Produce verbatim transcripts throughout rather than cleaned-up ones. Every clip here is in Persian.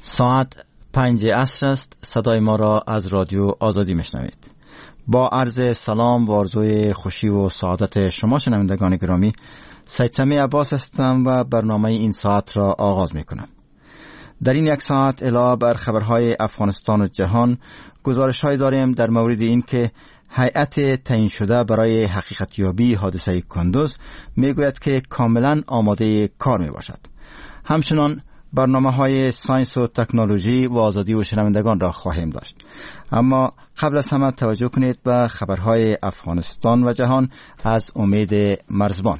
ساعت پنج عصر است. صدای ما را از رادیو آزادی میشنوید. با عرض سلام و آرزوی خوشی و سعادت شما شنوندگان گرامی، سید سمیع عباس هستم و برنامه این ساعت را آغاز میکنم. در این یک ساعت علاوه بر خبرهای افغانستان و جهان، گزارش‌هایی داریم در مورد این که هیئت تعیین شده برای حقیقتیابی حادثه کندوز میگوید که کاملا آماده کار میباشد. همچنان برنامه‌های ساینس و تکنولوژی و آزادی و شنوندگان را خواهیم داشت. اما قبل از همه توجه کنید به خبرهای افغانستان و جهان از امید مرزبان.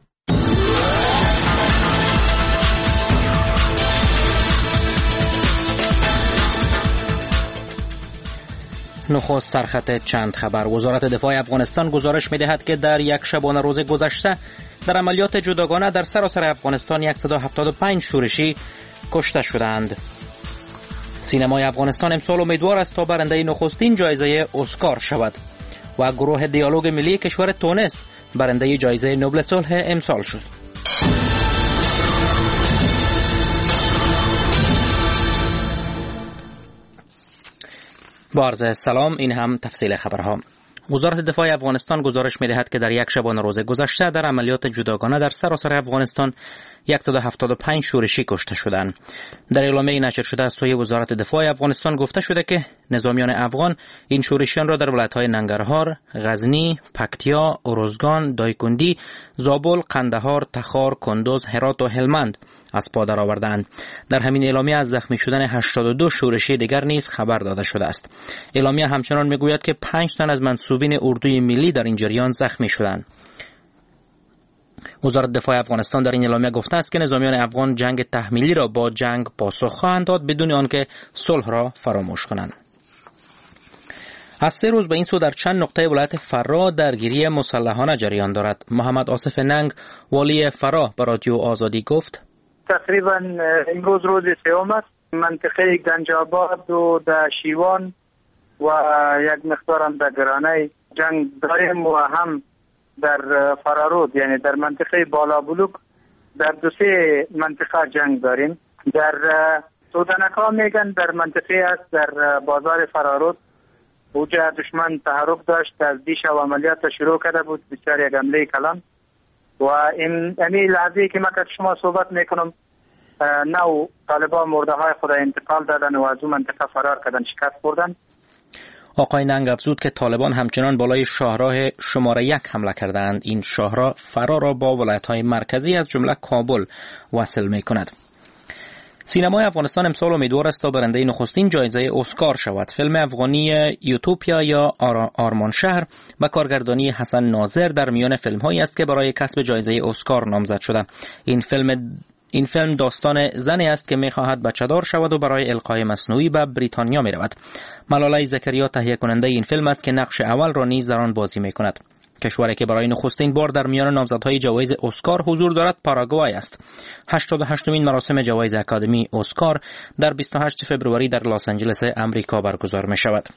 نخست سرخط چند خبر. وزارت دفاع افغانستان گزارش می‌دهد که در یک شبانه روز گذشته در عملیات جداگانه در سراسر افغانستان صد و هفتاد و پنج شورشی کشته شدند. سینمای افغانستان امسال امیدوار است تا برنده نخستین جایزه اسکار شود و گروه دیالوگ ملی کشور تونس برنده جایزه نوبل صلح امسال شد. با عرض سلام، این هم تفصیل خبرها. وزارت دفاع افغانستان گزارش می‌دهد که در یک شبانه روز گذشته در عملیات جداگانه در سراسر افغانستان صد و هفتاد و پنج شورشی کشته شدند. در اعلامیه نشر شده از سوی وزارت دفاع افغانستان گفته شده که نظامیان افغان این شورشیان را در ولایت‌های ننگرهار، غزنی، پکتیا، ارزگان، دایکندی، زابل، قندهار، تخار، کندوز، هرات و هلمند از پا درآوردند. در همین اعلامیه از زخمی شدن هشتاد و دو شورشی دیگر نیز خبر داده شده است. اعلامیه همچنان میگوید که پنج تن از منسوبین اردوی ملی در این جریان زخمی شدند. وزارت دفاع افغانستان در این اعلامیه گفته است که نظامیان افغان جنگ تحمیلی را با جنگ پاسخ خواهند داد بدون آنکه صلح را فراموش کنند. از سه روز به این سو در چند نقطه ولایت فرا درگیری مسلحانه جریان دارد. محمد آصف ننگ، والی فرا، به رادیو آزادی گفت: تقریبا امروز روز سوم است. منطقه گنجاباد و در شیوان و یک مقدار هم در گرانه جنگ داریم و هم در فرارود، یعنی در منطقه بالا بلوک در دو سه منطقه جنگ داریم. در سودنکا میگن در منطقه است در بازار فرارود اوجه دشمن تحرک داشت، از دیشب عملیات شروع کرده بود، بسیار یک حمله کلان و این امی لحظه که من که شما صحبت میکنم نو طالبان مرده های خود انتقال دادن و از اون منطقه فرار کردن، شکست خوردن. آقای ننگ افزود که طالبان همچنان بالای شاهراه شماره یک حمله کردند. این شاهراه فرا را با ولایت‌های مرکزی از جمله کابل وصل می‌کند. سینمای افغانستان امسال امیدوار است تا برنده نخستین جایزه اسکار شود. فیلم افغانی یوتوپیا یا آر... آرمان شهر با کارگردانی حسن ناظر در میان فیلم‌هایی است که برای کسب جایزه اسکار نامزد شده. این فیلم این فیلم داستان زنی است که می‌خواهد بچه‌دار شود و برای القای مصنوعی به بریتانیا می‌رود. ملاله زکریا تهیه کننده این فیلم است که نقش اول را نیز در آن بازی می‌کند. کشوری که برای نخستین بار در میان نامزدهای جوایز اسکار حضور دارد پاراگوای است. هشتاد و هشتمین مراسم جوایز اکادمی اسکار در بیست و هشت فوریه در لس آنجلس آمریکا برگزار می‌شود.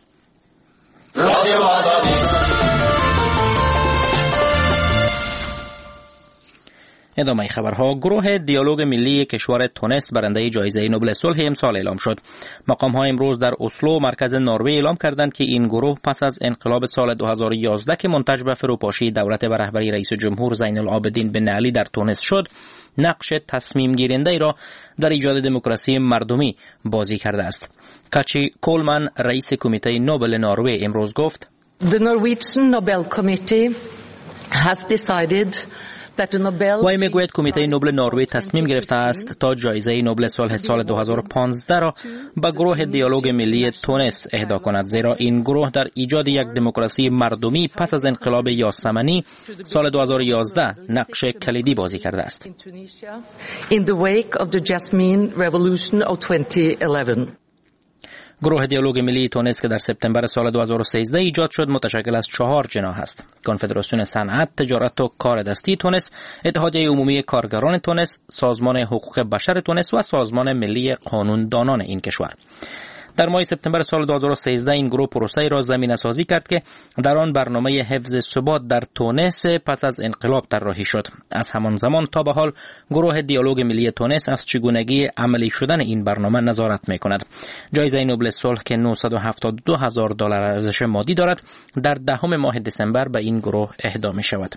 ادامه خبرها. گروه دیالوگ ملی کشور تونس برنده جایزه نوبل صلح امسال اعلام شد. مقام‌ها امروز در اسلو مرکز نروژ اعلام کردند که این گروه پس از انقلاب سال دو هزار و یازده که منتج به فروپاشی دولت به رهبری رئیس جمهور زین العابدین بن علی در تونس شد، نقش تصمیم گیرنده را در ایجاد دموکراسی مردمی بازی کرده است. کاچی کولمن، رئیس کمیته نوبل نروژ، امروز گفت: The Norwegian Nobel Committee has decided وی میگوید کمیته نوبل نروژ تصمیم گرفته است تا جایزه نوبل صلح سال دو هزار و پانزده را به گروه دیالوگ ملی تونس اهدا کند، زیرا این گروه در ایجاد یک دموکراسی مردمی پس از انقلاب یاسمنی سال دو هزار و یازده نقش کلیدی بازی کرده است. In the wake of the Jasmine Revolution of twenty eleven. گروه دیالوگ ملی تونس که در سپتامبر سال دو هزار و سیزده ایجاد شد متشکل از چهار جناح است: کنفدراسیون صنعت، تجارت و کار دستی تونس، اتحادیه عمومی کارگران تونس، سازمان حقوق بشر تونس و سازمان ملی قانون دانان این کشور. در ماه سپتامبر سال دو هزار و سیزده این گروه پروسه‌ای را زمینه‌سازی کرد که در آن برنامه حفظ ثبات در تونس پس از انقلاب طراحی شد. از همان زمان تا به حال گروه دیالوگ ملی تونس از چگونگی عملی شدن این برنامه نظارت می‌کند. جایزه نوبل صلح که نهصد و هفتاد و دو هزار دلار ارزش مادی دارد در دهم ماه دسامبر به این گروه اهدا می‌شود.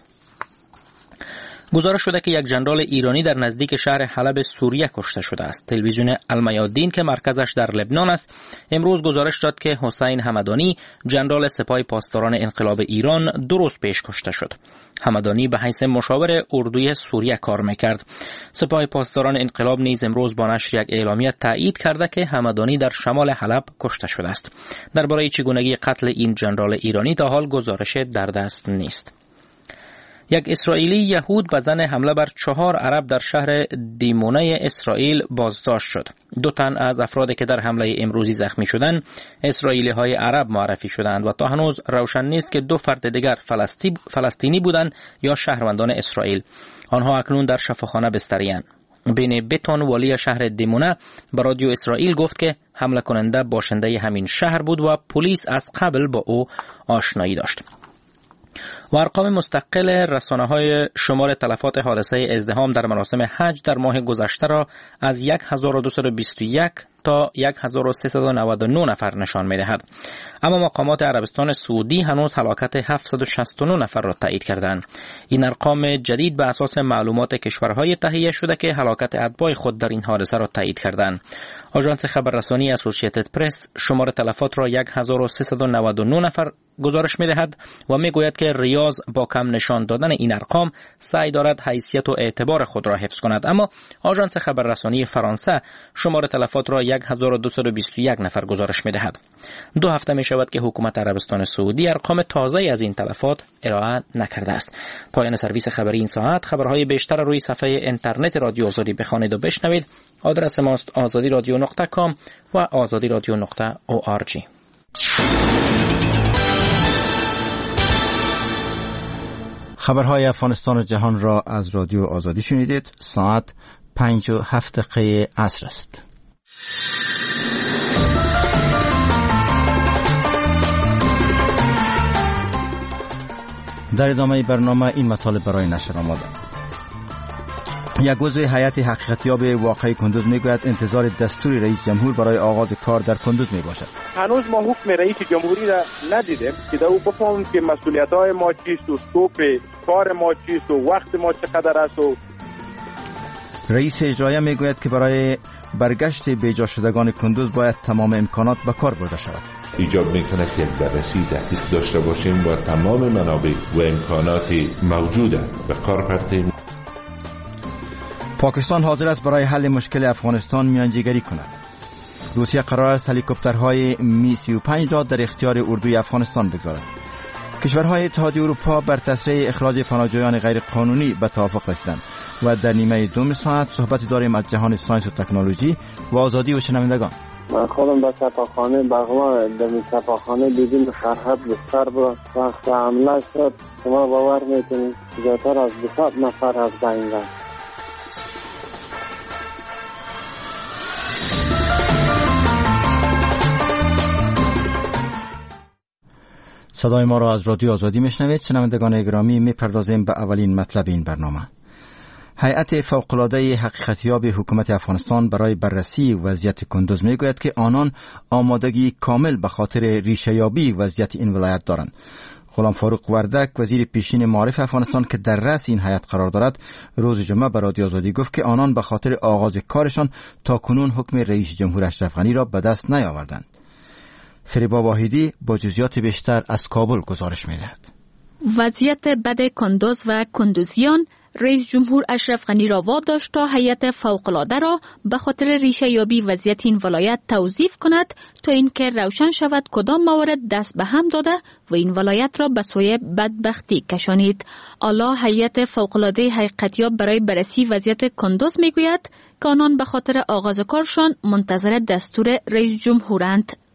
گزارش شده که یک ژنرال ایرانی در نزدیک شهر حلب سوریه کشته شده است. تلویزیون المیادین که مرکزش در لبنان است امروز گزارش داد که حسین همدانی ژنرال سپاه پاسداران انقلاب ایران دو روز پیش کشته شد. همدانی به حیث مشاور اردوی سوریه کار میکرد. سپاه پاسداران انقلاب نیز امروز با نشر یک اعلامیه تایید کرده که همدانی در شمال حلب کشته شده است. درباره چگونگی قتل این ژنرال ایرانی تا حال گزارش در دست نیست. یک اسرائیلی یهود به زن حمله بر چهار عرب در شهر دیمونه اسرائیل بازداشت شد. دو تن از افرادی که در حمله امروزی زخمی شدند اسرائیلی های عرب معرفی شدند و تا هنوز روشن نیست که دو فرد دیگر فلسطینی بودند یا شهروندان اسرائیل. آنها اکنون در شفاخانه بستری‌اند. بین بتون والی شهر دیمونه به رادیو اسرائیل گفت که حمله کننده باشنده همین شهر بود و پلیس از قبل با او آشنایی داشت. و ارقام مستقل رسانه‌های شمار تلفات حادثه ازدحام در مراسم حج در ماه گذشته را از هزار و دویست و بیست و یک تا هزار و سیصد و نود و نه نفر نشان می‌دهد. اما مقامات عربستان سعودی هنوز هلاکت هفتصد و شصت و نه نفر را تایید کردند. این ارقام جدید به اساس معلومات کشورهای تهیه شده که هلاکت اتباع خود در این حادثه را تایید کردند. آژانس خبررسانی اسوسییتد پرس شمار تلفات را هزار و سیصد و نود و نه نفر گزارش می‌دهد و می‌گوید که ریاض با کم نشان دادن این ارقام سعی دارد حیثیت و اعتبار خود را حفظ کند. اما آژانس خبررسانی فرانسه شمار تلفات را هزار و دویست و بیست و یک نفر گزارش می‌دهد. دو هفته می‌شود که حکومت عربستان سعودی ارقام تازه‌ای از این تلفات ارائه نکرده است. پایان سرویس خبری این ساعت. خبرهای بیشتر روی صفحه اینترنت رادیو آزادی بخوانید و بشنوید. آدرس ماست آزادی رادیو نقطه کام و آزادی رادیو نقطه او آر جی. خبرهای افغانستان و جهان را از رادیو آزادی شنیدید. ساعت پنج و هفت دقیقه عصر است. در ادامه برنامه این مطالب برای نشر آماده. یک عضو هیئت حقیقتیاب واقعه کندوز میگوید انتظار دستور رئیس جمهور برای آغاز کار در کندوز می باشد. هنوز ما حکم رئیس جمهوری را ندیدیم که در او بفهمیم که مسئولیت‌های ما چیست و سکوپ کار ما چیست و وقت ما چقدر است. و رئیس اجرایی میگوید که برای برگشت بیجا شدگان کندوز باید تمام امکانات به کار برده شود. ایجاب می‌کند که بررسی دقیق داشته باشیم و تمام منابع و امکانات موجوده به کار پردازیم. پاکستان حاضر است برای حل مشکل افغانستان میانجیگری کند. روسیه قرار است هلیکوپترهای می سی و پنج را در اختیار اردوی افغانستان بگذارد. کشورهای اتحادیه اروپا بر تسریع اخراج پناهجویان غیر قانونی به توافق رسیدند. و در نیمه دوم ساعت صحبت داریم از جهان ساینس و تکنولوژی و آزادی و شنوندگان. من خودم به سپاخانه بغما در سپاخانه دیدیم سرحد بستر با وقت حمله شد. شما باور میکنید زیادتر از بیست نفر از بین رفت. صدای ما را از رادیو آزادی میشنوید. شنوندگان گرامی، میپردازیم به اولین مطلب این برنامه. هیئت فوق‌العاده حقیقتیاب حکومت افغانستان برای بررسی وضعیت کندوز میگوید که آنان آمادگی کامل به خاطر ریشه‌یابی وضعیت این ولایت دارند. غلام فاروق وردک وزیر پیشین معارف افغانستان که در رأس این هیئت قرار دارد روز جمعه به رادیو آزادی گفت که آنان به خاطر آغاز کارشان تا کنون حکم رئیس جمهور اشرف غنی را به دست نیاوردند. فریبا واحدی با جزئیات بیشتر از کابل گزارش می‌دهد. وضعیت بد کندوز و کندوزیان رئیس جمهور اشرف غنی را واداشت تا هیئت فوق‌العاده را به خاطر ریشه یابی وضعیت این ولایت توصیف کند تا اینکه روشن شود کدام موارد دست به هم داده و این ولایت را به سوی بدبختی کشانید. اعلی هیئت فوق‌العاده حقیقتیاب برای بررسی وضعیت کندوز میگوید که آنان به خاطر آغاز کارشان منتظر دستور رئیس جمهورند.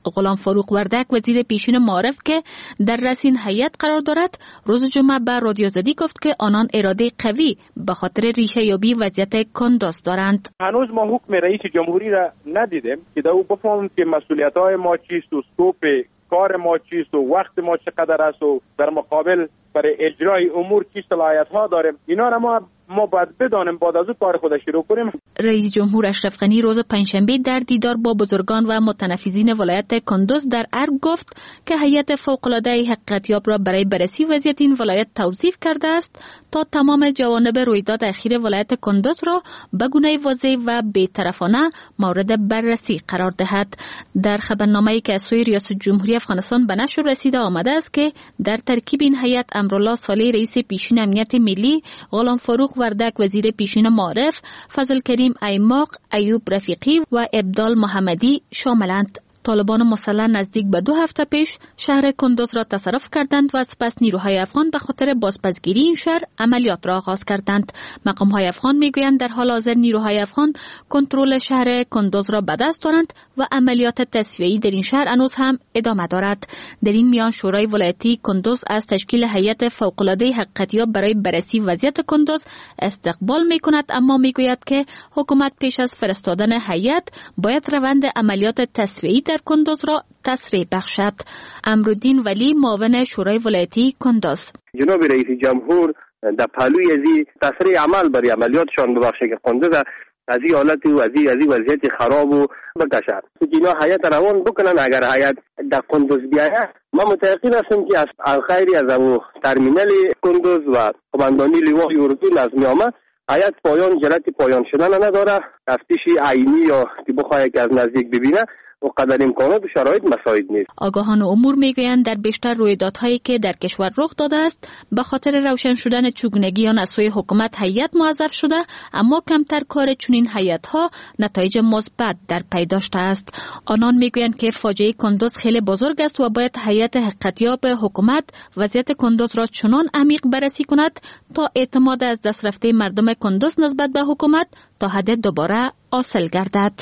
غلام فاروق وردک وزیر پیشین معارف که در رأس این هیئت قرار دارد روز جمعه به رادیو آزادی گفت که آنان اراده قوی به خاطر ریشه یابی وضعیت کندوز دارند. هنوز ما حکم رئیس جمهوری را ندیدیم که در او بفهمیم که مسئولیت‌های ما چیست و سکوپ کار ما چیست و وقت ما چقدر است و در مقابل برای اجرای امور چی صلاحیت‌ها داریم. اینا را ما ما باید بدانیم، بعد از اون کار خود شروع کنیم. رئیس جمهور اشرف غنی روز پنجشنبه در دیدار با بزرگان و متنفذین ولایت کندوز در ارگ گفت که هیئت فوق‌العاده حقیقتیاب را برای بررسی وضعیت این ولایت توصیف کرده است تا تمام جوانب رویداد اخیر ولایت کندوز را به گونه واضح و بی‌طرفانه مورد بررسی قرار دهد. در خبرنامه‌ای که از سوی ریاست جمهوری افغانستان به نشر رسیده آمده است که در ترکیب این هیئت امرالله صالح رئیس پیشین امنیت ملی، غلام فاروق وردک وزیر پیشین معارف، فضل کریم ایماق، ایوب رفیقی و ابدال محمدی شاملند. طالبان مسلح نزدیک به دو هفته پیش شهر کندوز را تصرف کردند و سپس نیروهای افغان به خاطر بازپسگیری این شهر عملیات را آغاز کردند. مقام‌های افغان میگویند در حال حاضر نیروهای افغان کنترل شهر کندوز را به دست دارند و عملیات تصفیه‌ای در این شهر هنوز هم ادامه دارد. در این میان شورای ولایتی کندوز از تشکیل هیئت فوق‌العاده حقیقتیاب برای بررسی وضعیت کندوز استقبال میکند، اما میگوید که حکومت پیش از فرستادن هیئت باید روند عملیات تصفیه‌ای در کندوز را تسریع بخشد. امرالدین ولی معاون شورای ولایتی کندوز: جناب رئیس جمهور در پهلوی ازی تسریع عمل برای عملیاتشان ببخشه که کندوز از این حالت و از این وضعیت خراب و بکشد. اینا هیئت روان بکنن. اگر هیئت در کندوز بیاید ما متأکد هستیم که از الخیری از او ترمینال کندوز و قماندانی لیوای اردو نظمی آمد هیئت پایان جلت پایان شدن نداره. تفتیش عینی یا که بخواه که از نزدیک ببینه و قدر امکانات و شرایط مساعد نیست. آگاهان امور میگویند در بیشتر رویدادهایی که در کشور رخ داده است به خاطر روشن شدن چگونگیان از سوی حکومت هیئت موظف شده، اما کمتر کار چنین هیئت‌ها نتایج مثبت در پی داشته است. آنان میگویند که فاجعه کندوز خیلی بزرگ است و باید هیئت حقیقتیاب حکومت وضعیت کندوز را چنان عمیق بررسی کند تا اعتماد از دست رفته مردم کندوز نسبت به حکومت تا حد دوباره حاصل گردد.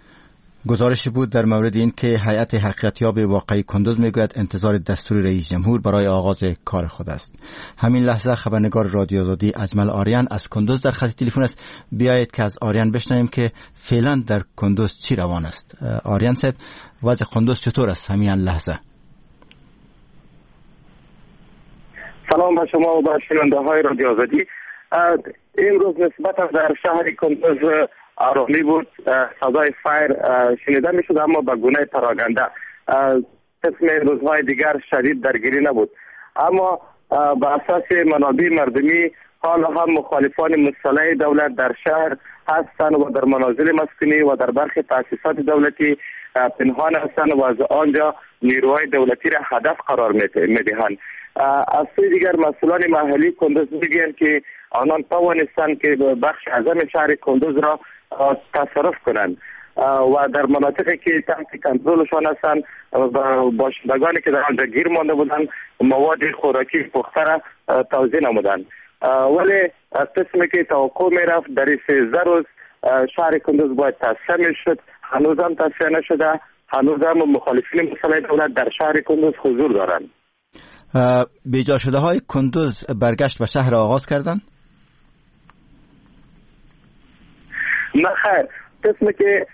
گزارشی بود در مورد این که هیئت حقیقتیاب واقعی کندوز میگوید انتظار دستور رئیس جمهور برای آغاز کار خود است. همین لحظه خبرنگار رادیو آزادی اجمل آریان از کندوز در خط تلفن است. بیایید که از آریان بشنویم که فعلا در کندوز چی روان است. آریان صاحب، وضع کندوز چطور است همین لحظه؟ سلام به شما و به شنونده‌های رادیو آزادی. امروز نسبتا در شهر کندوز آرامی بود. صدای فایر شنیده می شد اما به گونه پراگنده. قسم روزهای دیگر شدید درگیری نبود، اما به اساس منابع مردمی حال هم مخالفان مسلح دولت در شهر هستند و در منازل مسکونی و در برخی تاسیسات دولتی پنهان هستند و از آنجا نیروهای دولتی را هدف قرار می دهند. از سوی دیگر مسئولان محلی کندوز میگویند که آنان توانستند که بخش اعظم شهر کندوز را تصرف کنند و در مناطقی که تحت کنترلشان هستند باشندگانی که در آنجا گیر مانده بودند مواد خوراکی پخته را توزیع نمودند. ولی قسمی که توقع می رفت در سیزده روز شهر کندوز باید تصفیه می شد، هنوز هم تصفیه نشده. هنوز هم مخالفین مسلح دولت در شهر کندوز حضور دارند. بیجا شده های کندوز برگشت به شهر آغاز کردند؟ نه خیر، قسمی که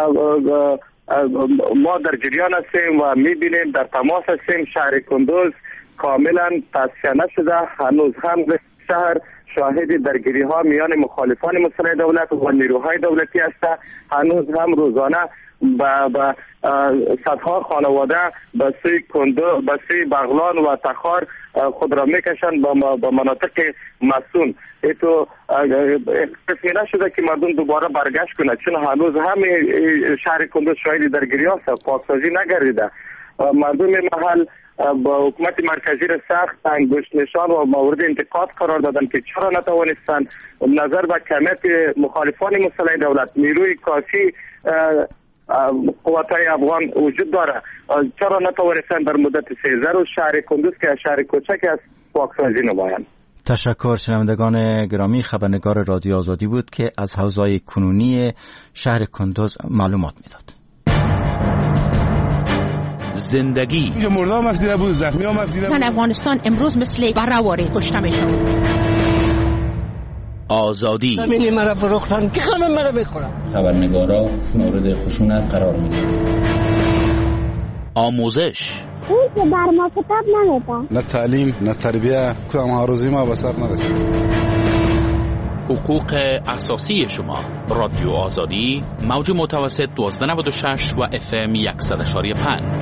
ما در جریان هستیم و میبینیم در تماس هستیم شهر کندوز کاملا تصفیه نشده. هنوز هم شهر شاهد درگیری ها میان مخالفان مسلح دولت و نیروهای دولتی است. هنوز هم روزانه با با صدها خانواده به سوی کندو به سوی بغلان و تخار خود را میکشند با مناطق مسون. ایتو قسمی نشده که مردم دوباره برگشت کنند، چون هنوز هم شهر کندو شاهد درگیری است، پاکسازی نگردیده. مردم محل با حکومت مرکزی را سخت انگشت نشان و مورد انتقاد قرار دادند که چرا نتوانستند نظر به کمیت مخالفان مسلح دولت نیروی کافی قواتای افغان وجود داره، چرا نتوانستند در مدت سیزده روز شهر کندوز که شهر کوچک است پاکسازی نمایند. تشکر. شنوندگان گرامی، خبرنگار رادیو آزادی بود که از حوزه کنونی شهر کندوز معلومات میداد. زندگی. اینجا مرده هم افزیده بود، زخمی هم افزیده بود. زن افغانستان امروز مثل برهواری کشته میشن. آزادی. زمین مرا فروختن که خانم مرا بخورم. خبرنگارا مورد خشونت قرار میدن. آموزش. اون که بر ما کتاب نمیده. نه تعلیم، نه تربیه، کدام هاروزی ما به سر نرسید. حقوق اساسی شما. رادیو آزادی، موج متوسط دوازده نود و شش و اف ام صد و یک و پنج.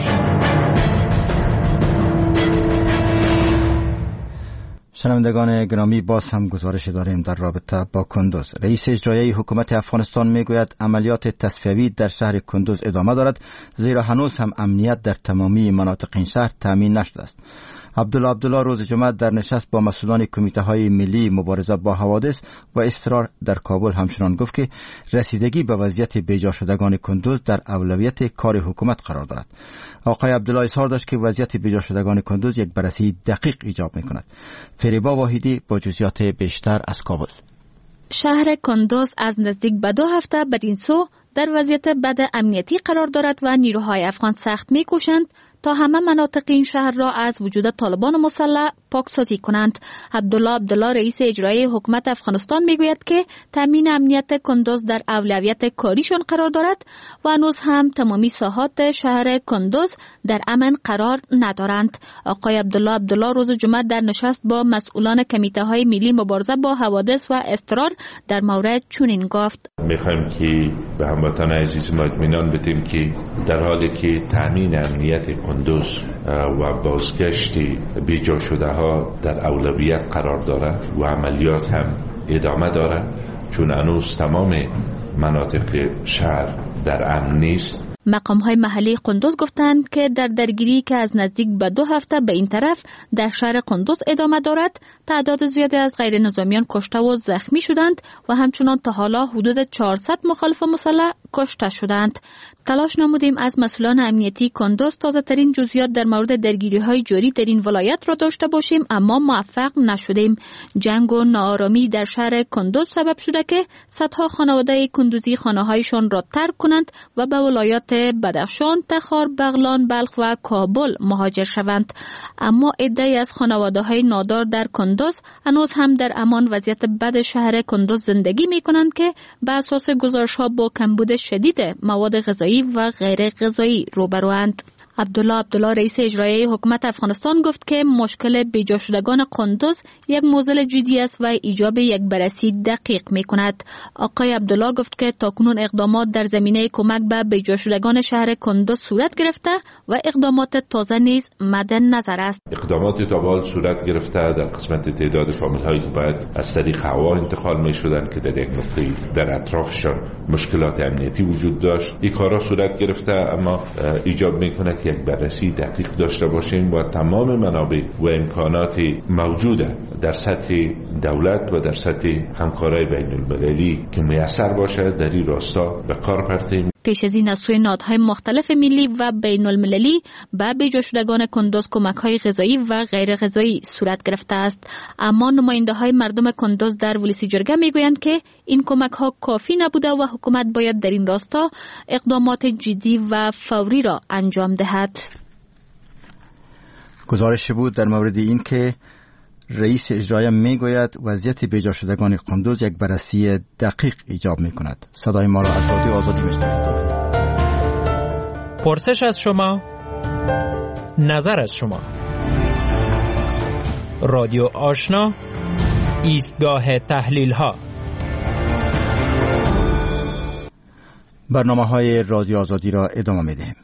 شنوندگان گرامی، باز هم گزارش داریم در رابطه با کندوز. رئیس اجرایی حکومت افغانستان میگوید عملیات تصفیوی در شهر کندوز ادامه دارد، زیرا هنوز هم امنیت در تمامی مناطق این شهر تامین نشده است. عبدالله عبدالله روز جمعه در نشست با مسئولان کمیته های ملی مبارزه با حوادث و اضطرار در کابل همچنان گفت که رسیدگی به وضعیت بیجا شدگان کندوز در اولویت کار حکومت قرار دارد. آقای عبدالله اظهار داشت که وضعیت بیجا شدگان کندوز یک بررسی دقیق ایجاب می‌کند. فریبا واحدی با جزئیات بیشتر از کابل. شهر کندوز از نزدیک به دو هفته بدین سو در وضعیت بد امنیتی قرار دارد و نیروهای افغان سخت می‌کوشند تا همه مناطق این شهر را از وجود طالبان مسلح پاکسازی کنند. عبدالله عبدالله رئیس اجرایی حکومت افغانستان میگوید که تامین امنیت کندوز در اولویت کاریشان قرار دارد و هنوز هم تمامی ساحات شهر کندوز در امن قرار ندارند. آقای عبدالله عبدالله روز جمعه در نشست با مسئولان کمیته های ملی مبارزه با حوادث و اضطرار در مورد چنین گفت: میخوایم که به هموطنان عزیز ما اطمینان بدیم که در حالی که تامین امنیت کندوز و بازگشت بیجا شده ها در اولویت قرار دارد و عملیات هم ادامه دارد، چون هنوز تمام مناطق شهر در امن نیست. مقام های محلی قندوز گفتند که در درگیری که از نزدیک به دو هفته به این طرف در شهر قندوز ادامه دارد، تعداد زیادی از غیر نظامیان کشته و زخمی شدند و همچنان تا حالا حدود چهارصد مخالف مسلح کشته شدند. تلاش نمودیم از مسئولان امنیتی کندوز تازه ترین جزئیات در مورد درگیری های جاری در این ولایت را داشته باشیم، اما موفق نشدیم. جنگ و ناآرامی در شهر کندوز سبب شده که صدها خانواده کندوزی خانه‌هایشان را ترک کنند و به ولایات بدخشان، تخار، بغلان، بلخ و کابل مهاجر شوند. اما عده‌ای از خانواده‌های نادار در کندوز هنوز هم در امان وضعیت بد شهر کندوز زندگی می‌کنند که به اساس گزارش‌ها با کمبود شدید مواد غذایی و غیر غذایی روبروند. عبدالله عبدالله رئیس اجرایی حکومت افغانستان گفت که مشکل بیجا شدگان کندوز یک موضوع جدی است و ایجاب یک بررسی دقیق می‌کند. آقای عبدالله گفت که تاکنون اقدامات در زمینه کمک به بیجا شدگان شهر کندوز صورت گرفته و اقدامات تازه نیز مد نظر است. اقدامات تا به حال صورت گرفته در قسمت تعداد فامیل‌هایی که باید از طریق هوا انتقال می‌شدند که در یک نقطه در اطرافشان مشکلات امنیتی وجود داشت. این کارا صورت گرفته، اما ایجاب می‌کند یک بررسی دقیق داشته باشیم و تمام منابع و امکانات موجوده در سطح دولت و در سطح همکارای بین المللی که میسر باشه در این راستا به کار پرتیم. پیش از این از سوی نهادهای مختلف ملی و بین المللی به بیجا شدگان کندوز کمک‌های غذایی و غیر غذایی صورت گرفته است، اما نماینده‌های مردم کندوز در ولسی جرگه میگویند که این کمک‌ها کافی نبوده و حکومت باید در این راستا اقدامات جدی و فوری را انجام دهد. گزارش بود در مورد این که رئیس اجرایی میگوید وضعیت بیجا شدگان کندوز یک بررسی دقیق ایجاب میکند. صدای ما را از رادیو آزادی میشنوید. پرسش از شما، نظر از شما. رادیو آشنا، ایستگاه تحلیل ها. برنامه های رادیو آزادی را ادامه میدهیم.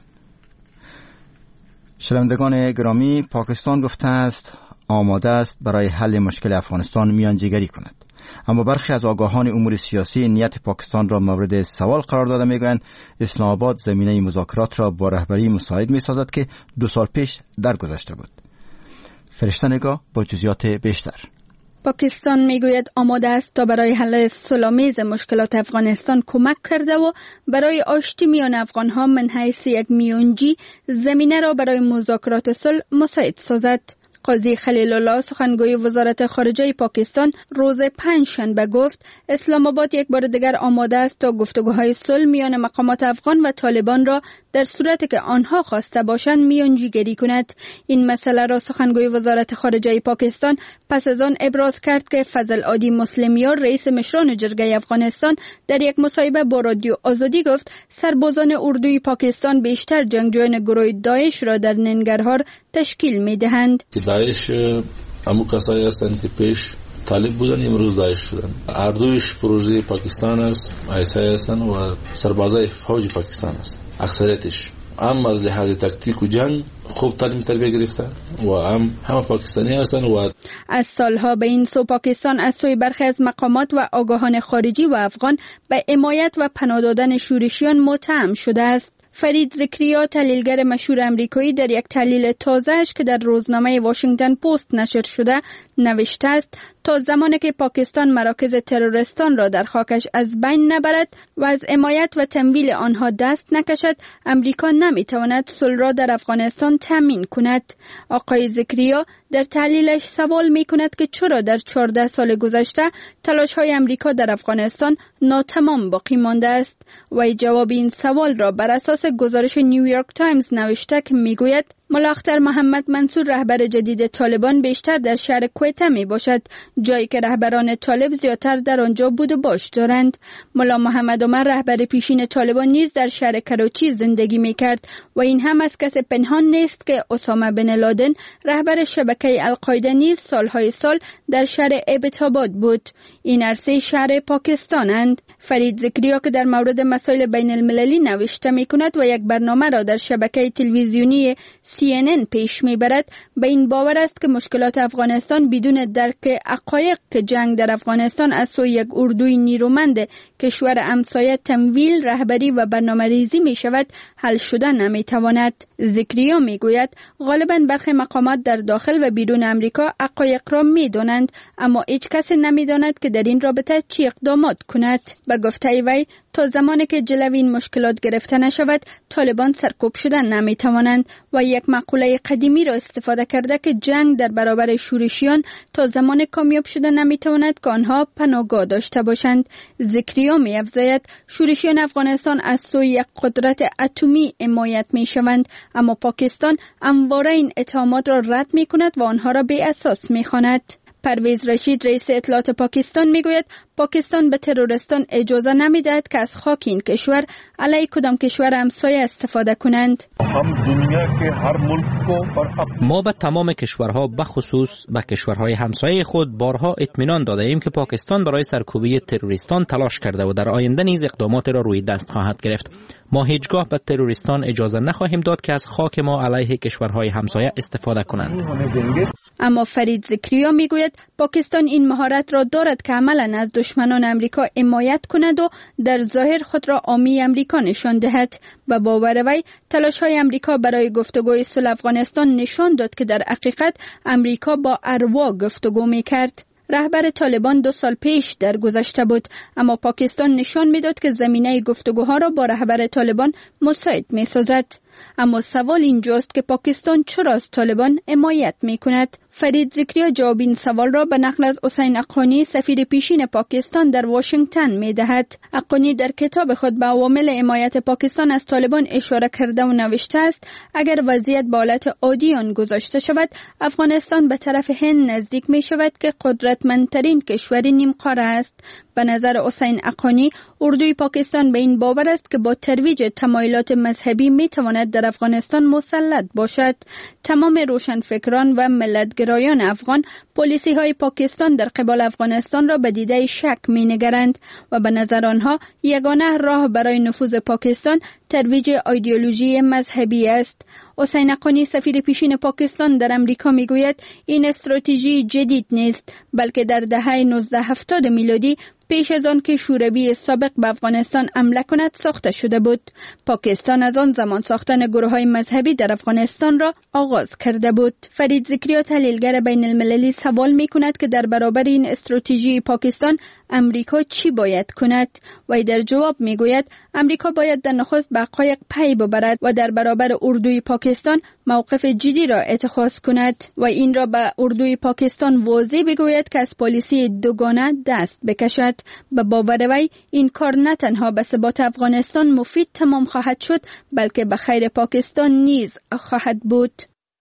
شنوندگان گرامی، پاکستان گفته است آماده است برای حل مشکل افغانستان میانجیگری کند، اما برخی از آگاهان امور سیاسی نیت پاکستان را مورد سوال قرار داده میگویند اسلام آباد زمینه مذاکرات را با رهبری مساعد میسازد که دو سال پیش درگذشته بود. فرشته نگاه با جزئیات بیشتر. پاکستان میگوید آماده است تا برای حل صلح‌آمیز مشکلات افغانستان کمک کرده و برای آشتی میان افغانها من حیث یک میانجی زمینه را برای مذاکرات صلح مساعد سازد. قاضی خلیل الله سخنگوی وزارت خارجه پاکستان روز پنج شنبه گفت اسلام آباد یک بار دیگر آماده است تا گفتگوهای صلح میان مقامات افغان و طالبان را در صورتی که آنها خواسته باشند میانجیگری کند. این مسئله را سخنگوی وزارت خارجه پاکستان پس از آن ابراز کرد که فضل عادی مسلمیار رئیس مشران جرگه افغانستان در یک مصاحبه با رادیو آزادی گفت سربازان اردوی پاکستان بیشتر جنگجویان گروه داعش را در ننگرهار تشکیل می‌دهند. داعش همون کسایی هستند که پیش طالب بودن امروز داعش شدن. هر دویش پروژه پاکستان است، ایسای هستند و سربازای فوج پاکستان است. اکثریتش هم از لحاظ تاکتیک و جنگ خوب تعلیم تربیت گرفتن و هم همه پاکستانی هستند. و از سالها به این سو پاکستان از سوی برخی از مقامات و آگاهان خارجی و افغان به حمایت و پناه دادن شورشیان متهم شده است. فرید ذکریا، تحلیلگر مشهور امریکایی، در یک تحلیل تازه‌اش که در روزنامه واشنگتن پست نشر شده نوشته است تا زمانی که پاکستان مراکز تروریستان را در خاکش از بین نبرد و از حمایت و تمویل آنها دست نکشد، امریکا نمیتواند صلح را در افغانستان تامین کند. آقای ذکریا در تحلیلش سوال می کند که چرا در چهارده سال گذشته تلاش های امریکا در افغانستان ناتمام باقی مانده است. و جواب این سوال را بر اساس گزارش نیویورک تایمز نوشته که می گوید ملا اختر محمد منصور رهبر جدید طالبان بیشتر در شهر کویته می باشد، جایی که رهبران طالب زیادتر در آنجا بود و باش دارند. ملا محمد عمر رهبر پیشین طالبان نیز در شهر کراچی زندگی می کرد و این هم از کس پنهان نیست که اسامه بن لادن رهبر شبکه القاعده نیز سالهای سال در شهر ابتاباد بود. این عرصه شهر پاکستانند. فرید ذکریا که در مورد مسائل بین المللی نوشته می کند و یک برنامه را در شبکه تلویزیونی سی ان ان پیش میبرد، به این باور است که مشکلات افغانستان بدون درک حقایق که جنگ در افغانستان از سوی یک اردوی نیرومند کشور همسایه تمویل، رهبری و برنامه ریزی می شود حل شده نمی تواند. ذکریا می گوید غالبا برخی مقامات در داخل و بیرون امریکا حقایق را می دانند، اما هیچ کس نمی داند که در این رابطه چی اقدامات کند. به گفته وی تا زمانی که جلوی این مشکلات گرفته نشود طالبان سرکوب شدن نمی توانند و یک مقوله قدیمی را استفاده کرده که جنگ در برابر شورشیان تا زمان کامیاب شده نمی تواند که آنها پناهگاه داشته باشند. ذکریا می افزاید شورشیان افغانستان از سوی یک قدرت اتمی حمایت می شوند، اما پاکستان همواره این اتهامات را رد می کند و آنها را بی اساس می خواند. پرویز رشید رئیس اطلاعات پاکستان میگوید پاکستان به تروریستان اجازه نمیدهد که از خاک این کشور علیه کدام کشور همسایه استفاده کنند. ما به تمام کشورها به خصوص به کشورهای همسایه خود بارها اطمینان داده ایم که پاکستان برای سرکوبی تروریستان تلاش کرده و در آینده نیز اقدامات را روی دست خواهد گرفت. ما هیچگاه به تروریستان اجازه نخواهیم داد که از خاک ما علیه کشورهای همسایه استفاده کنند. اما فرید ذکریا میگوید پاکستان این مهارت را دارد که عملاً از دشمنان امریکا حمایت کند و در ظاهر خود را حامی امریکا نشان دهد. به باور وی تلاش‌های امریکا برای گفتگوی صلح افغانستان نشان داد که در حقیقت امریکا با اروا گفتگو میکرد. رهبر طالبان دو سال پیش در گذشته بود، اما پاکستان نشان میداد که زمینه گفتگوها را با رهبر طالبان مساعد میسازد. اما سوال اینجاست که پاکستان چرا از طالبان حمایت میکند؟ فرید ذکریا جواب این سوال را به نقل از حسین حقانی سفیر پیشین پاکستان در واشنگتن میدهد. حقانی در کتاب خود به عوامل حمایت پاکستان از طالبان اشاره کرده و نوشته است اگر وضعیت به حالت عادی آن گذاشته شود، افغانستان به طرف هند نزدیک می شود که قدرتمندترین کشور نیم قاره است. به نظر حسین حقانی اردوی پاکستان به این باور است که با ترویج تمایلات مذهبی می تواند در افغانستان مسلط باشد. تمام روشنفکران و ملتگرایان افغان پالیسی های پاکستان در قبال افغانستان را به دیده شک می نگرند و به نظر آنها یگانه راه برای نفوذ پاکستان ترویج ایدئولوژی مذهبی است. حسین حقانی سفیر پیشین پاکستان در امریکا میگوید این استراتژی جدید نیست، بلکه در دهه نوزده هفتاد میلادی پیش از آن که شوروی سابق به افغانستان حمله کند ساخته شده بود. پاکستان از آن زمان ساختن گروه‌های مذهبی در افغانستان را آغاز کرده بود. فرید زکریا تحلیلگر بین المللی سوال می‌کند که در برابر این استراتژی پاکستان امریکا چی باید کند؟ و در جواب میگوید امریکا باید در نخست به حقایق پی ببرد و در برابر اردوی پاکستان موقف جدی را اتخاذ کند و این را به اردوی پاکستان واضح بگوید که از پالیسی دوگانه دست بکشد. به باور وی این کار نه تنها به ثبات افغانستان مفید تمام خواهد شد بلکه به خیر پاکستان نیز خواهد بود.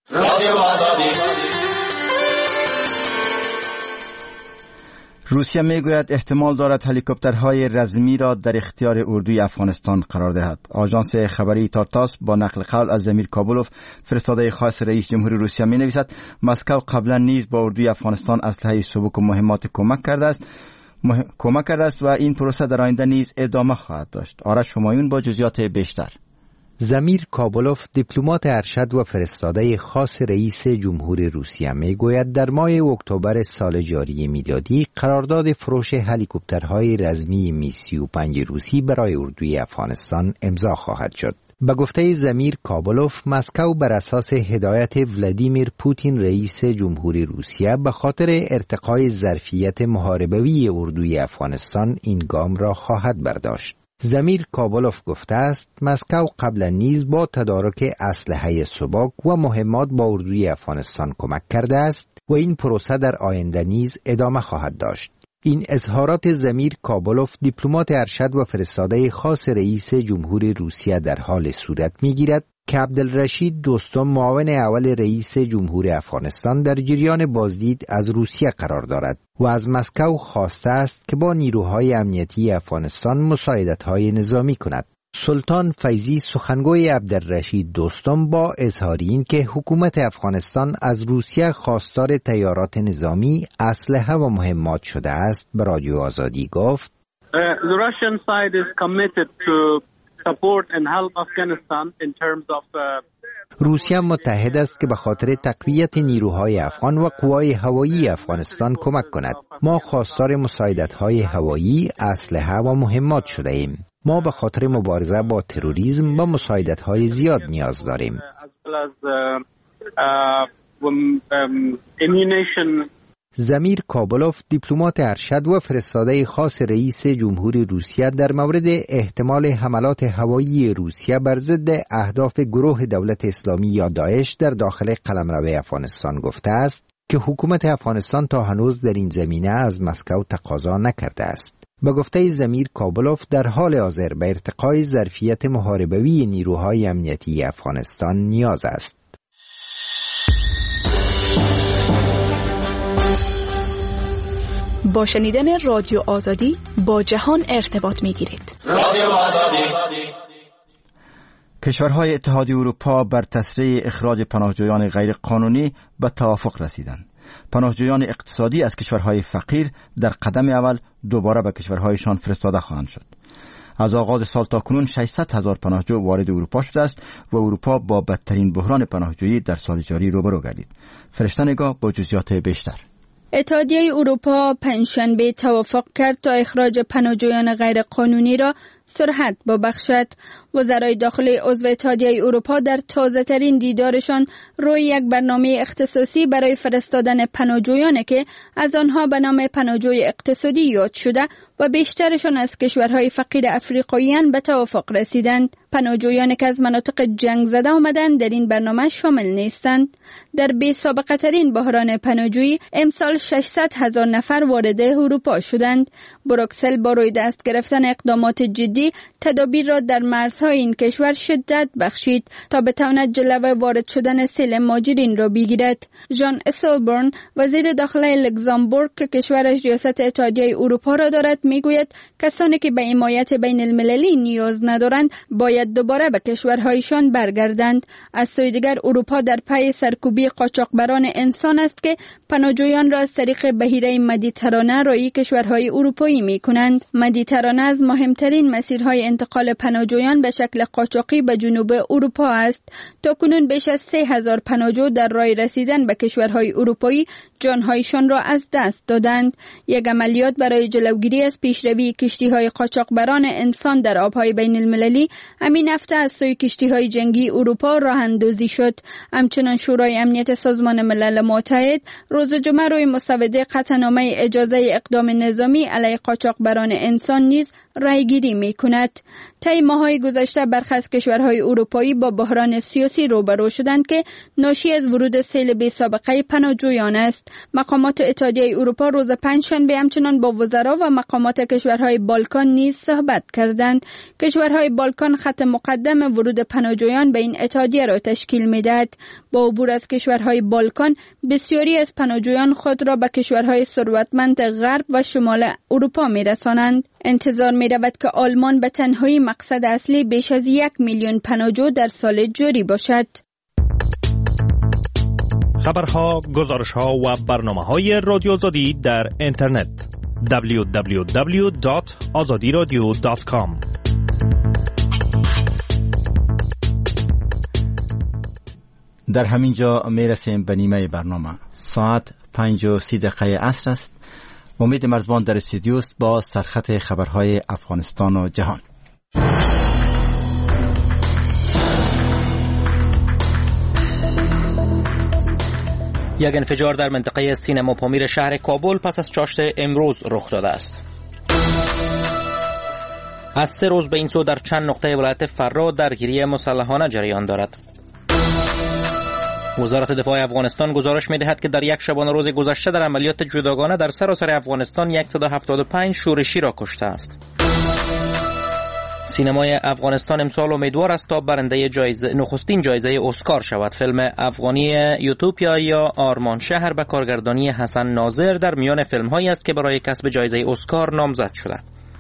روسیه میگوید احتمال دارد هلیکوپترهای رزمی را در اختیار اردوی افغانستان قرار دهد. آژانس خبری تارتاس با نقل قول از زمیر کابولوف فرستاده خاص رئیس جمهور روسیه می نویسد مسکو قبلا نیز با اردوی افغانستان اسلحه سبک و مهمات کمک کرده است مه... کمک کرده است و این پروسه در آینده نیز ادامه خواهد داشت. آرش همایون با جزئیات بیشتر. زمیر کابولوف دیپلمات ارشد و فرستاده خاص رئیس جمهور روسیه میگوید در ماه اکتبر سال جاری میلادی قرارداد فروش هلیکوپترهای رزمی می سی و پنج روسی برای اردوی افغانستان امضا خواهد شد. به گفته زمیر کابولوف مسکو بر اساس هدایت ولادیمیر پوتین رئیس جمهور روسیه به خاطر ارتقای ظرفیت محاربوی اردوی افغانستان این گام را خواهد برداشت. زمیر کابولوف گفته است مسکو قبلا نیز با تدارک اسلحه سبک و مهمات با اردوی افغانستان کمک کرده است و این پروسه در آینده نیز ادامه خواهد داشت. این اظهارات زمیر کابولوف دیپلمات ارشد و فرستاده خاص رئیس جمهور روسیه در حال صورت میگیرد که عبدالرشید دوستم معاون اول رئیس جمهور افغانستان در جریان بازدید از روسیه قرار دارد و از مسکو خواسته است که با نیروهای امنیتی افغانستان مساعدت‌های نظامی کند. سلطان فیضی سخنگوی عبدالرشید دوستم با اظهار این که حکومت افغانستان از روسیه خواستار تیارات نظامی، اسلحه و مهمات شده است به رادیو آزادی گفت uh, The Russian side is committed to support and help Afghanistan in terms of uh... روسیه متحد است که به خاطر تقویت نیروهای افغان و قوای هوایی افغانستان کمک کند. ما خواستار مساعدت‌های هوایی، اسلحه و مهمات شده ایم. ما به خاطر مبارزه با تروریسم به مساعدت‌های زیاد نیاز داریم. زمیر کابولوف دیپلمات ارشد و فرستاده خاص رئیس جمهور روسیه در مورد احتمال حملات هوایی روسیه بر ضد اهداف گروه دولت اسلامی یا داعش در داخل قلمرو افغانستان گفته است که حکومت افغانستان تا هنوز در این زمینه از مسکو تقاضا نکرده است. به گفته زمیر کابولوف در حال حاضر به ارتقای ظرفیت محاربوی نیروهای امنیتی افغانستان نیاز است. با شنیدن رادیو آزادی با جهان ارتباط می‌گیرید. رادیو آزادی. کشورهای اتحادیه اروپا بر تسریع اخراج پناهجویان غیر قانونی به توافق رسیدند. پناهجویان اقتصادی از کشورهای فقیر در قدم اول دوباره به کشورهایشان فرستاده خواهند شد. از آغاز سال تا کنون ششصد هزار پناهجو وارد اروپا شده است و اروپا با بدترین بحران پناهجویی در سال جاری روبرو گردید. فرشته نگاه با جزئیات بیشتر. اتحادیه اروپا پنجشنبه توافق کرد تا اخراج پناهجویان غیر قانونی را سرعت ببخشد. وزرای داخلی عضو اتحادیه اروپا در تازه ترین دیدارشان روی یک برنامه اختصاصی برای فرستادن پناهجویان که از آنها به نام پناهجوی اقتصادی یاد شده و بیشترشان از کشورهای فقیر افریقایی‌اند به توافق رسیدند. پناهجویانی که از مناطق جنگ زده آمدند در این برنامه شامل نیستند. در بی سابقه ترین بحران پناهجویی امسال ششصد هزار نفر وارد اروپا شدند. بروکسل با روی دست گرفتن اقدامات جدی تدابیر را در مرزهای این کشور شدت بخشید تا بتواند جلوی وارد شدن سیل مهاجرین را بگیرد. ژان اسلبورن وزیر داخلی لوکزامبورگ که کشورش ریاست اتحادیه اروپا را دارد میگوید کسانی که به حمایت بین المللی نیاز ندارند باید دوباره به کشورهایشان برگردند. از سوی دیگر اروپا در پی سرکوبی قاچاقبران انسان است که پناهجویان را از طریق بحیره مدیترانه روی کشورهای اروپایی میکنند. مدیترانه از مهمترین مسیرهای انتقال پناهجویان به شکل قاچاقی به جنوب اروپا است. تاکنون بیش از سه هزار پناهجو در راه رسیدن به کشورهای اروپایی جانهایشان را از دست دادند. یک عملیات برای جلوگیری از پیشروی کشتی‌های قاچاقبران انسان در آبهای بین المللی همین هفته از سوی کشتی‌های جنگی اروپا راه اندازی شد. همچنان شورای امنیت سازمان ملل متحد روز جمعه روی مسوده قطعنامه اجازه اقدام نظامی علیه قاچاقبران انسان نیز رایگیری می کند. طی ماه‌های گذشته برخی از کشورهای اروپایی با بحران سیاسی روبرو شدند که ناشی از ورود سیل بی سابقه پناهجویان است. مقامات اتحادیه اروپا روز پنجشنبه همچنان با وزرا و مقامات کشورهای بالکان نیز صحبت کردند. کشورهای بالکان خط مقدم ورود پناهجویان به این اتحادیه را تشکیل می‌دهد. با عبور از کشورهای بالکان بسیاری از پناهجویان خود را به کشورهای ثروتمند غرب و شمال اروپا می‌رسانند. انتظار می‌رود که آلمان به تنهایی مقصد اصلی بیش از یک میلیون پناهجو در سال جاری باشد. خبرها، گزارش‌ها و برنامه‌های رادیو آزادی در اینترنت دبلیو دبلیو دبلیو دات آزادی رادیو دات کام. در همین جا میرسیم به نیمه برنامه. ساعت پنج و سی دقیقه عصر است. امید مرزبان در استودیوست با سرخط خبرهای افغانستان و جهان. یک انفجار در منطقه سینما پامیر شهر کابل پس از چاشت امروز رخ داده است. از سه روز به این سو در چند نقطه ولایت فرا درگیری مسلحانه جریان دارد. وزارت دفاع افغانستان گزارش می‌دهد که در یک شبانه روز گذشته در عملیات جداگانه در سراسر افغانستان صد و هفتاد و پنج شورشی را کشته است. سینمای افغانستان امسال امیدوار است تا برنده جایزه نخستین جایزه اسکار شود. فیلم افغانی یوتوپیا یا آرمان شهر به کارگردانی حسن ناظر در میان فیلم‌هایی است که برای کسب جایزه اسکار نامزد شده.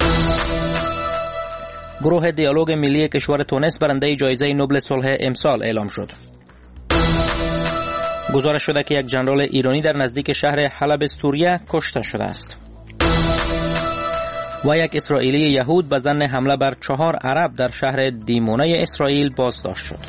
گروه دیالوگ ملی کشور تونس برنده جایزه نوبل صلح امسال اعلام شد. گزارش شده که یک ژنرال ایرانی در نزدیک شهر حلب سوریه کشته شده است. و یک اسرائیلی یهود به ظن حمله بر چهار عرب در شهر دیمونه اسرائیل بازداشت شد.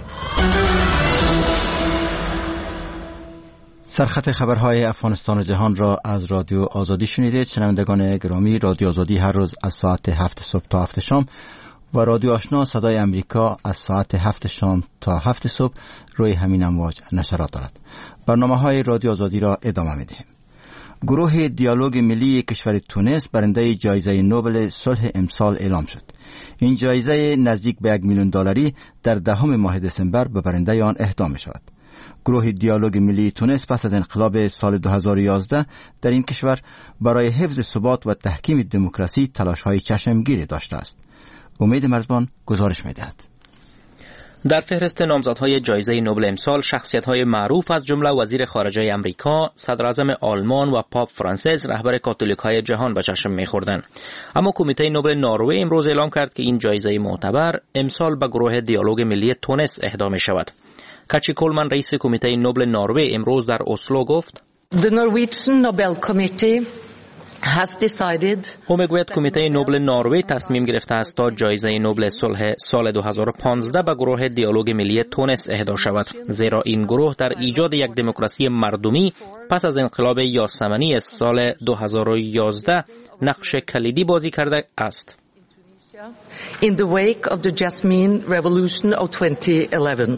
سرخط خبرهای افغانستان و جهان را از رادیو آزادی شنیدید. شنوندگان گرامی، رادیو آزادی هر روز از ساعت هفت صبح تا هفت شام و رادیو آشنا صدای امریکا از ساعت هفت شام تا هفت صبح روی همین امواج نشرات دارد. برنامه‌های رادیو آزادی را ادامه می‌دهیم. گروه دیالوگ ملی کشور تونس برنده جایزه نوبل صلح امسال اعلام شد. این جایزه نزدیک به یک میلیون دلاری در دهم ماه دسامبر به برنده آن اهدا می شود. گروه دیالوگ ملی تونس پس از انقلاب سال دو هزار و یازده در این کشور برای حفظ ثبات و تحکیم دموکراسی تلاش‌های چشمگیری داشته است. امید مرزبان گزارش می‌دهد. در فهرست نامزدهای جایزه نوبل امسال شخصیت‌های معروف از جمله وزیر خارجه آمریکا، صدراعظم آلمان و پاپ فرانسیس رهبر کاتولیک‌های جهان به چشم می‌خوردند. اما کمیته نوبل نروژ امروز اعلام کرد که این جایزه معتبر امسال به گروه دیالوگ ملی تونس اهدا می‌شود. کاچی کولمن رئیس کمیته نوبل نروژ امروز در اسلو گفت: The Norwegian Nobel Committee has decided او میگوید کمیته نوبل نروژ تصمیم گرفته است تا جایزه نوبل صلح سال دو هزار و پانزده به گروه دیالوگ ملی تونس اهدا شود، زیرا این گروه در ایجاد یک دموکراسی مردمی پس از انقلاب یاسمنی سال دو هزار و یازده نقش کلیدی بازی کرده است. In the wake of the Jasmine Revolution of twenty eleven.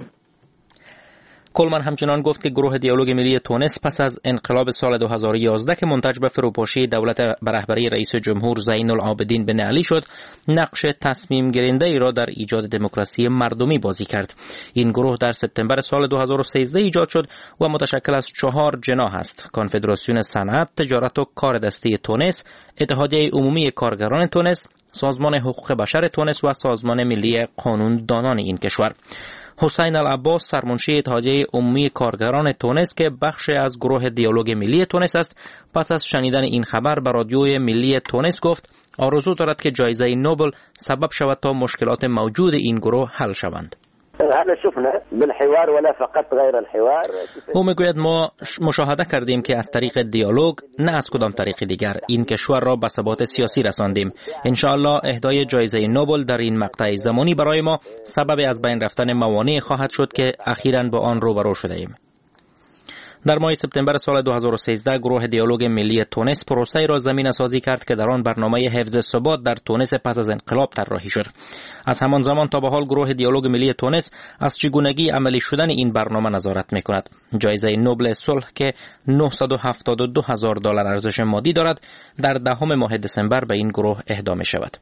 کولمن همچنان گفت که گروه دیالوگ ملی تونس پس از انقلاب سال دو هزار و یازده که منتج به فروپاشی دولت به رهبری رئیس جمهور زین العابدین بن علی شد، نقش تصمیم گیرنده ای را در ایجاد دموکراسی مردمی بازی کرد. این گروه در سپتامبر سال دو هزار و سیزده ایجاد شد و متشکل از چهار جناح است: کنفدراسیون صنعت، تجارت و کار دستی تونس، اتحادیه عمومی کارگران تونس، سازمان حقوق بشر تونس و سازمان ملی قانون دانان این کشور. حسین العباس سرمنشی اتحادیه عمومی کارگران تونس که بخش از گروه دیالوگ ملی تونس است، پس از شنیدن این خبر به رادیوی ملی تونس گفت آرزو دارد که جایزه نوبل سبب شود تا مشکلات موجود این گروه حل شوند. هذا شفنا بالحوار ولا فقط غير الحوار. او میگوید ما مشاهده کردیم که از طریق دیالوگ نه از کدام طریق دیگر این کشور را به ثبات سیاسی رساندیم. ان شاء الله اهدای جایزه نوبل در این مقطع زمانی برای ما سبب از بین رفتن موانع خواهد شد که اخیراً با آن روبرو شده ایم. در ماه سپتامبر سال دو هزار و سیزده گروه دیالوگ ملی تونس پروسه‌ای را زمینه سازی کرد که در آن برنامه حفظ ثبات در تونس پس از انقلاب طراحی شد. از همان زمان تا به حال گروه دیالوگ ملی تونس از چگونگی عملی شدن این برنامه نظارت می‌کند. جایزه نوبل صلح که نهصد و هفتاد و دو هزار دلار ارزش مادی دارد در دهم ماه دسامبر به این گروه اهدا می‌شود.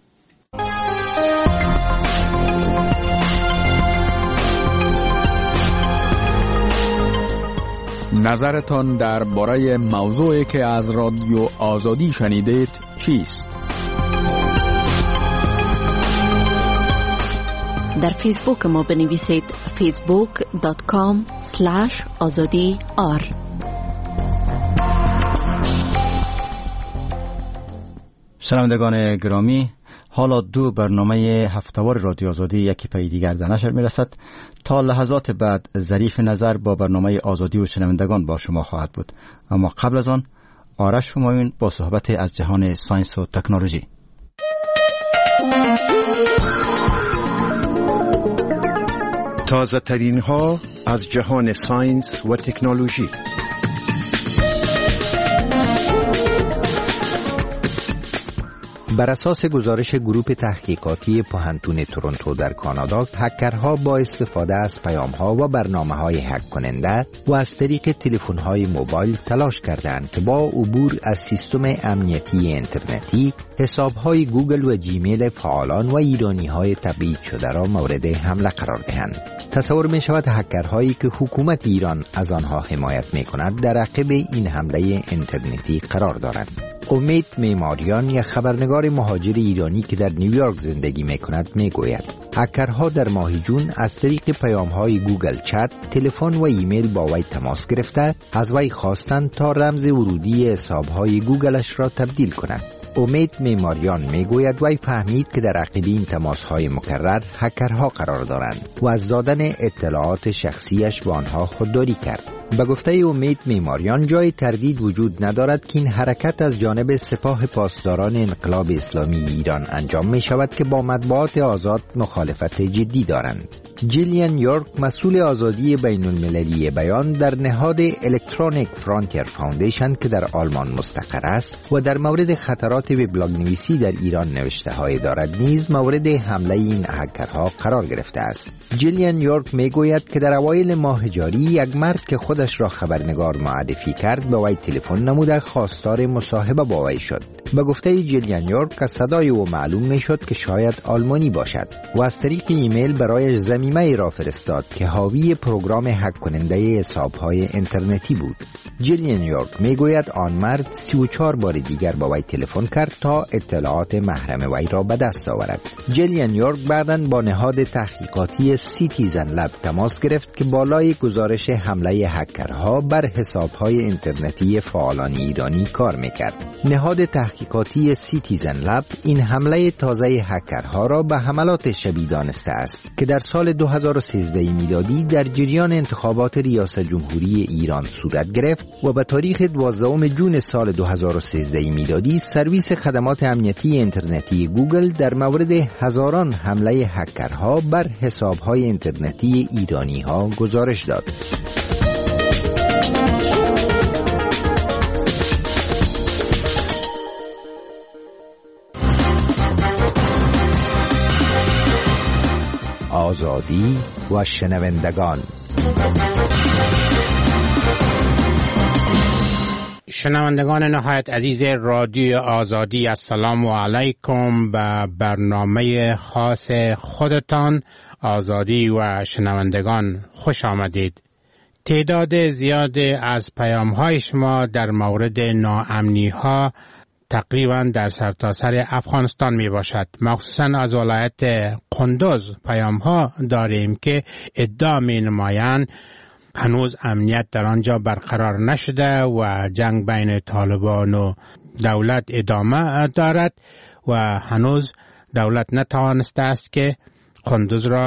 نظرتان درباره موضوعی که از رادیو آزادی شنیدید چیست؟ در فیسبوک ما بنویسید فیسبوک دات کام اسلش آزادی آر. شنوندگان گرامی، حالا دو برنامه هفته‌وار رادیو آزادی یکی پی دیگر در نشر میرسد. تا لحظات بعد ظریف نظر با برنامه آزادی و شنوندگان با شما خواهد بود، اما قبل از آن آرش همایون با صحبت از جهان ساینس و تکنولوژی. تازه ترین ها از جهان ساینس و تکنولوژی. بر اساس گزارش گروه تحقیقاتی پوهنتون تورنتو در کانادا، هکرها با استفاده از پیام‌ها و برنامه‌های هک کننده و از طریق تلفن‌های موبایل تلاش کردند که با عبور از سیستم امنیتی اینترنتی حساب‌های گوگل و جیمیل فعالان و ایرانی‌های تبعید شده را مورد حمله قرار دهند. تصور می‌شود هکرهایی که حکومت ایران از آنها حمایت می‌کند در عقب این حمله اینترنتی قرار دارند. امید معماریان، یک خبرنگار مهاجر ایرانی که در نیویورک زندگی می‌کند، می‌گوید هکرها در ماه جون از طریق پیام‌های گوگل چت، تلفن و ایمیل با وی تماس گرفته از وی خواستند تا رمز ورودی حساب‌های گوگلش را تبدیل کند. امید معماریان میگوید وی فهمید که در عقب این تماس‌های مکرر هکرها قرار دارند و از دادن اطلاعات شخصیش به آنها خودداری کرد. به گفته امید معماریان جای تردید وجود ندارد که این حرکت از جانب سپاه پاسداران انقلاب اسلامی ایران انجام می شود که با مطبوعات آزاد مخالفت جدی دارند. جیلیان یورک، مسئول آزادی بین المللی بیان در نهاد الکترونیک فرانتیر فاوندیشن که در آلمان مستقر است و در مورد خطرات وبلاگ نویسی در ایران نوشته های دارد، نیز مورد حمله این هکرها قرار گرفته است. جیلیان یورک می گوید که در اوایل ماه جاری یک مرد که خودش را خبرنگار معرفی کرد به وی تلفن نموده خواستار مصاحبه با وی شد. به گفته جیلیان یورک از صدای او معلوم می شد که شاید آلمانی باشد و از طریق ایمیل برایش ضمیمه را فرستاد که حاوی پروگرام هک کننده حساب‌های اینترنتی بود. جیلیان یورک می گوید آن مرد سی و چهار بار دیگر با وی تلفن کرد تا اطلاعات محرم وی را به دست آورد. جیلیان یورک بعداً با نهاد تحقیقاتی سیتیزن لب تماس گرفت که بالای گزارش حمله هکرها بر حساب‌های اینترنتی فعالان ایرانی کار می‌کرد. نهاد تحقیقاتی سیتیزن لب این حمله تازه هکرها را به حملات شبیه دانسته است که در سال دو هزار و سیزده میلادی در جریان انتخابات ریاست جمهوری ایران صورت گرفت و به تاریخ دوازدهم ژوئن سال دو هزار و سیزده میلادی سرویس خدمات امنیتی اینترنتی گوگل در مورد هزاران حمله هکرها بر حساب‌های اینترنتی ایرانی‌ها گزارش داد. آزادی و شنوندگان. شنوندگان نهایت عزیز رادیو آزادی، السلام علیکم. به برنامه خاص خودتان آزادی و شنوندگان خوش آمدید. تعداد زیاد از پیام‌های شما در مورد ناامنی‌ها تقریبا در سرتاسر افغانستان می باشد. مخصوصا از ولایت قندوز پیام ها داریم که ادعا می نمایند هنوز امنیت در آنجا برقرار نشده و جنگ بین طالبان و دولت ادامه دارد و هنوز دولت نتوانسته است که قندوز را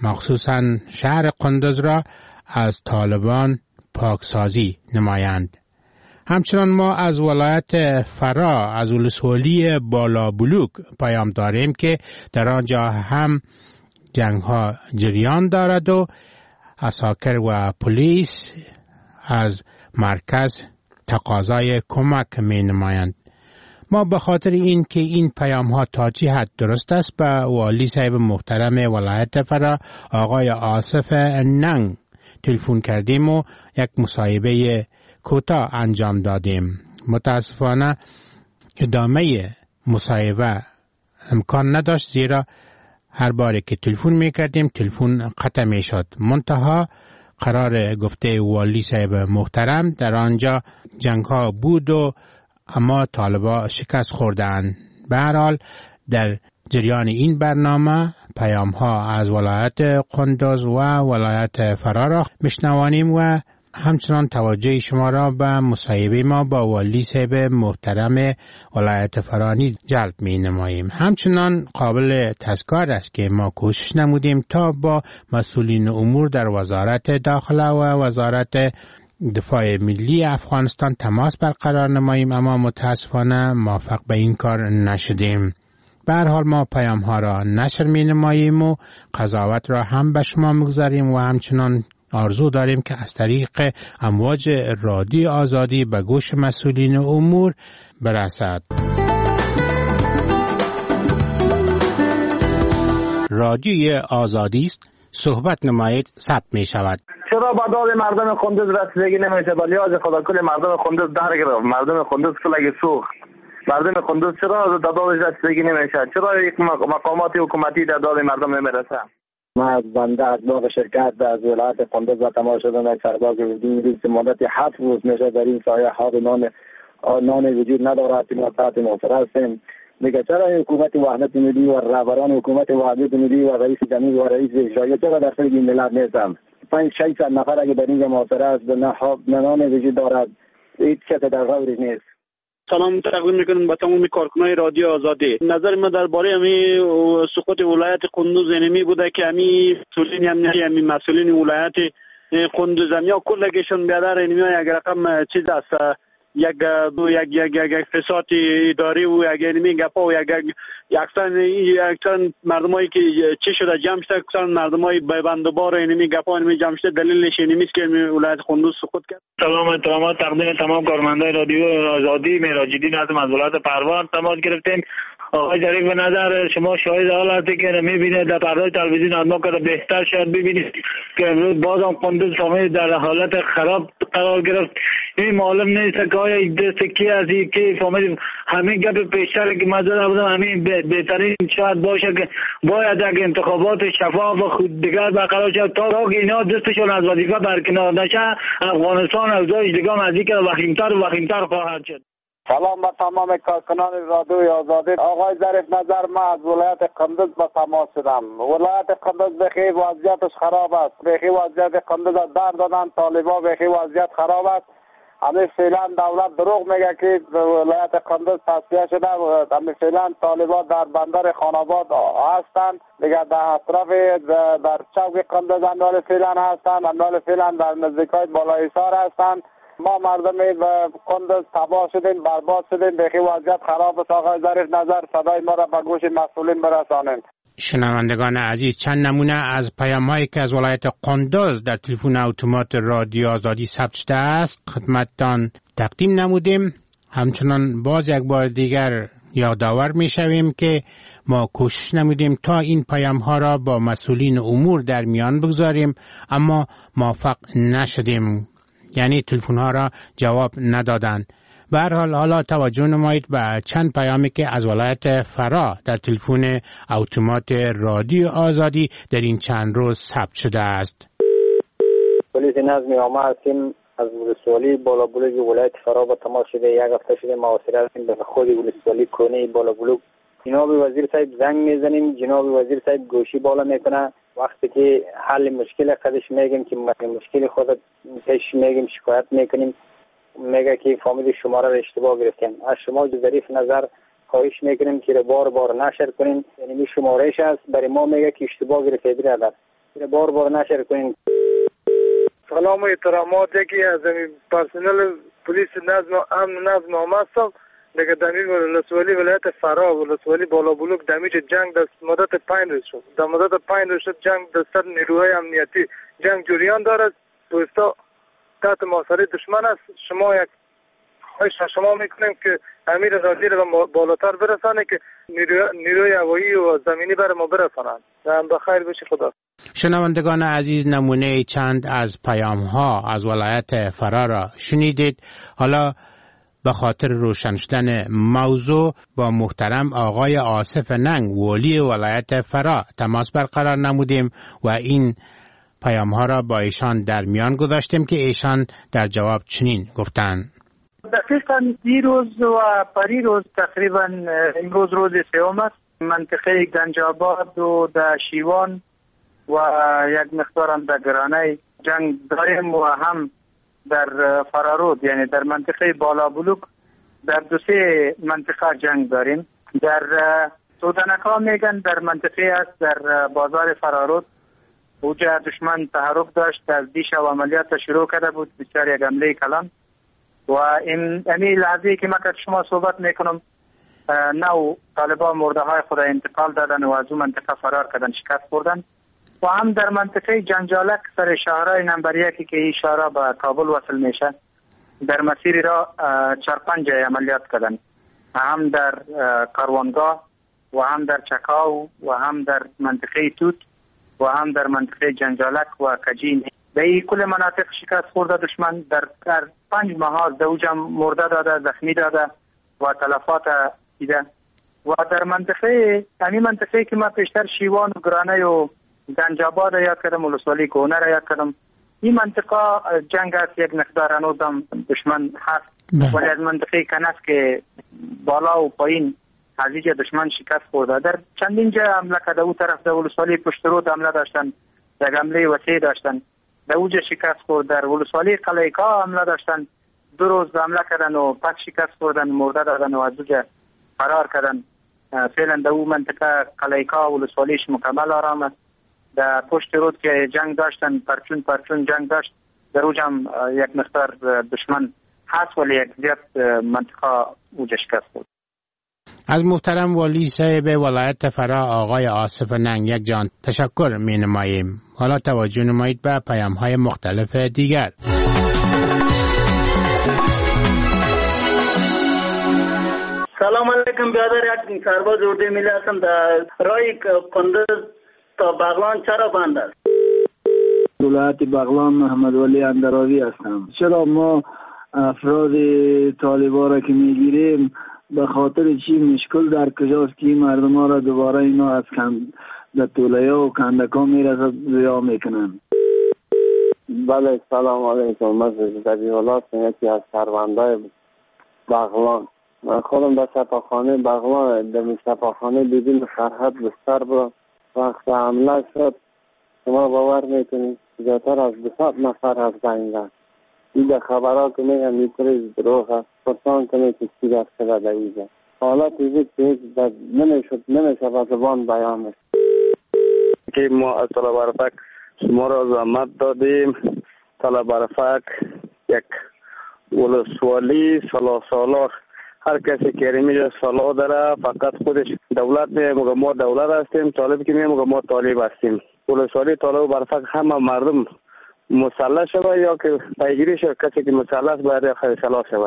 مخصوصاً شهر قندوز را از طالبان پاکسازی نمایند. همچنان ما از ولایت فرا از ولسوالی بالا بلوک پیام داریم که در آنجا هم جنگ ها جریان دارد و عساکر و پلیس از مرکز تقاضای کمک می نمایند. ما به خاطر این که این پیام ها تا چه حد درست است به والی صاحب محترم ولایت فرا آقای آصف ننگ تلفن کردیم و یک مصاحبه کوتاه انجام دادیم. متاسفانه ادامه مصاحبه امکان نداشت، زیرا هر باری که تلفن می کردیم تلفن قطع می شد. منتها قرار گفته والی صاحب محترم در آنجا جنگ ها بود و اما طالبا شکست خوردند. به هر حال در جریان این برنامه پیام ها از ولایت قندوز و ولایت فرا را میشنوانیم و همچنان توجه شما را به مصاحبه ما با والی صاحب محترم ولایت فرا نیز جلب می نماییم. همچنان قابل تذکر است که ما کوشش نمودیم تا با مسئولین امور در وزارت داخله و وزارت دفاع ملی افغانستان تماس برقرار نماییم، اما متاسفانه موفق به این کار نشدیم. به هر حال ما پیام ها را نشر می نماییم و قضاوت را هم به شما میگذاریم و همچنان آرزو داریم که از طریق امواج رادیو آزادی به گوش مسئولین امور برسد. رادیوی آزادی است، صحبت نمایید، ثبت می شود. چرا با داد مردم قندوز رسیدگی نمیشه؟ با لیاز خدا کل مردم قندوز در گرفت، مردم قندوز کلگی سوخت، مردم قندوز چرا دادش رسیدگی نمیشه؟ چرا یک مقامات حکومتی در داد مردم نمیرسه؟ ما از بنده از باغ شرکت از ولایت قندوز و تمام شدن یک سرباز روزی مدت هفت روز میشه در این سایه ها نان نان وجود ندارد. ما تحت ناصر هستیم. میگه چرا حکومت وحدت ملی و رهبران حکومت وحدت ملی و رئیس جمهور و رئیس اجرایی چرا در سر این ملت نیستن؟ پنج شش نفر اگه در اینجا محاصره است نه نان وجود دارد، هیچ کس در غورش نیست. سلام تقدیم میکنم به تمام کارکنان رادیو آزادی. نظر من درباره امی سقوط ولایت قندوز اینمی بوده که امی مسئولین امنیتی امی مسئولین ولایت قندوز یا کلگیشون بیادر اینمی یک رقم چیز است، یک دو یک یک یک فساد اداری و یک اینمی گپا و یک یکسان یکسان مردمایی که چی شده جمع شده، یکسان مردمای بندوبار اینمی گپا اینمی جمع شده، دلیلش اینمی است که ولایت قندوز سقوط کرد. سلام احترامات تقدیم تمام کارمندان رادیو آزادی. مراجعین از ولايت پروان تماس گرفتیم. آقای ظریف به نظر شما شاهد حال هستی که میبینید در پردای تلویزیون از ما که بهتر شاید ببینید که امروز بازم قندوز فامیل در حالت خراب قرار گرفت. این معلوم نیست که آیا دست کی از کی فامیل همین گپ پیشتر که من زده بودم همین بهترین شاید باشه که باید یک انتخابات شفاف و خوددگر برقرار شد تا اینا دستشون از وظیفه برکنار نشه. افغانستان اوضاعش دیگه از اینکه وخیمتر و وخیمتر خواهد شد. سلام به تمام کارکنان رادیوی آزادی. آقای ظریف نظر ما از ولایت قندوز به تماس شدم. ولایت قندوز بخی وضعیتش خراب است. بخی وضعیت قندوز در دادن طالبا، بخی وضعیت خراب است. همین فعلا دولت دروغ میگه که ولایت قندوز تصفیه شده. همین فعلا طالبا در بندر خاناباد هستند. دیگه در اطراف در چوک قندوز اندال فعلا هستند. اندال فعلا در نزدیکای بالایسار هستند. ما مردم قندوز تباه شدیم، برباد شدیم، بخی وضعیت خراب است. آقای ظریف نظر صدای ما را به گوش مسئولین برسانید. شنوندگان عزیز، چند نمونه از پیام‌هایی که از ولایت قندوز در تلفن اتومات رادیو آزادی ثبت شده است خدمتتان تقدیم نمودیم. همچنان باز یک بار دیگر یادآور می‌شویم که ما کوشش نمودیم تا این پیام‌ها را با مسئولین امور در میان بگذاریم، اما موفق نشدیم، یعنی تلفن ها را جواب ندادند. به هر حال حالا توجه نمایید به چند پیامی که از ولایت فرا در تلفن اتومات رادیو آزادی در این چند روز ثبت شده است. پلیس نظم عامه هستیم از ولسوالی بالا بلوک ولایت فرا با تماس شده. یک هفته شده محاصره هستیم به خود ولسوالی کنه بالا بلوک. جناب وزیر صاحب زنگ میزنیم، جناب وزیر صاحب گوشی بالا میکنه. وقتی که حل مشکل خودش میگیم که مشکل خود پیش میگیم شکایت میکنیم، میگه که فامیل شما را اشتباه گرفتیم. از شما ظریف نظر خواهش میکنیم که بار بار نشر کنین، یعنی شمارش است برای ما میگه که اشتباه گرفته برادر. بار بار نشر کنین. سلام و احترامات. یکی از پرسنل پلیس نظم امن نظم آمد دیگه دمیر ولسوالی ولایت فرا ولسوالی بالا بلوک دمیج جنگ دست مدت پنج روز شد. در مدت پنج روز شد جنگ دست نیروهای امنیتی جنگ جریان دارد. دوستا تحت محاصره دشمن است. شما یک خواهش شما میکنیم که امیر رادی رو بالاتر برسانه که نیروی هوایی و زمینی بر ما برسانند. بخیر باشی. خدا. شنوندگان عزیز، نمونه چند از پیام ها از ولایت فرا را شنیدید. حالا به خاطر روشن شدن موضوع با محترم آقای آصف ننگ والی ولایت فرا تماس برقرار نمودیم و این پیام ها را با ایشان در میان گذاشتیم که ایشان در جواب چنین گفتند: دقیقاً دیروز و پریروز تقریبا امروز روز سوم است. منطقه گنجاباد و در شیوان و یک مقدارم در گرانه جنگ داریم و هم در فرارود یعنی در منطقه بالا بلوک در دو سه منطقه جنگ داریم. در سودنکا میگن در منطقه است در بازار فرارود اوجه دشمن تحرک داشت. از دیش و عملیات شروع کرده بود بسیار یک حمله کلان و این امی لحظه که من شما صحبت میکنم نو طالبان مرده های خود انتقال دادن و از اون منطقه فرار کردن، شکست خوردن. و هم در منطقه جنجالک سر شهرهای نمبر یکی که این شهرها به کابل وصل میشه در مسیری را چهار پنج جای عملیات کردن، هم در کاروانگاه و هم در چکاو و هم در منطقه توت و هم در منطقه جنجالک و کجین. در این کل مناطق شکست خورده دشمن. در, در پنج ماه دوجم مرده داده، زخمی داده و تلفات دیده. و در منطقه همین منطقه که ما پیشتر شیوان و گرانه و گنجاباد یاد کردم، ولسوالی کهنه را یاد کردم، این منطقه جنگ است یک مقدار هنوزم دشمن هست. ولی از منطقه کنس که بالا و پایین از اینجا دشمن شکست خورده. در چندین جا حمله کرده. او طرف در ولسوالی پشت رود حمله داشتن، در حمله وسیع داشتن، در اوجه شکست خورد. در ولسوالی قلیقا حمله داشتن، دو روز حمله کردن و پس شکست خوردن، مرده دادن و از اوجه فرار کردن. فعلا در او منطقه قلیقا ولسوالیش مکمل آرام است. در پشت رود که جنگ داشتن، پرچون پرچون جنگ داشت، در اوجه هم یک مقدار دشمن هست ولی یک زیاد منطقه اوجه شکست خورد. از محترم والی صاحب ولایت فرا آقای آصف ننگ یک جان تشکر می نماییم. حالا توجه نمایید به پیام های مختلف دیگر. سلام علیکم برادر. یک سرباز اردوی ملی هستم. در راه کندز تا بغلان چرا بند است؟ ولایت بغلان محمد ولی اندراوی هستم. چرا ما افراد طالبان را که میگیریم به خاطر چی مشکل در کجاست که مردم ها را دوباره اینا از کند در طولیه و کندکا میرسد زیا میکنن؟ بله سلام علیکم. من زدی ولاد یکی از سروندای بغلان. من خودم در سپاخانه بغلان در سپاخانه دیدیم سرحد بستر برا وقت حمله شد. شما باور میکنید زیادتر از دوصد نفر از بین رفت. این در خبرها که میگن میتونید دروغ هست. پرسان کنید که چی دست شده در اینجا. حالات ایزید که هیچ نمیشد نمیشه با زبان بیان میشه. که ما از طلب عرفک شما را زحمت دادیم. طلب عرفک یک ولسوالی سالا سالا هر کسی که میگه سالا داره فقط خودش دولت میگه ما دولت هستیم، طالب که میگه ما طالب هستیم. ولسوالی طالب برفق همه مردم مسلح شوه یا که پیگیری شوه، کسی که مسلح باید خلاص شوه.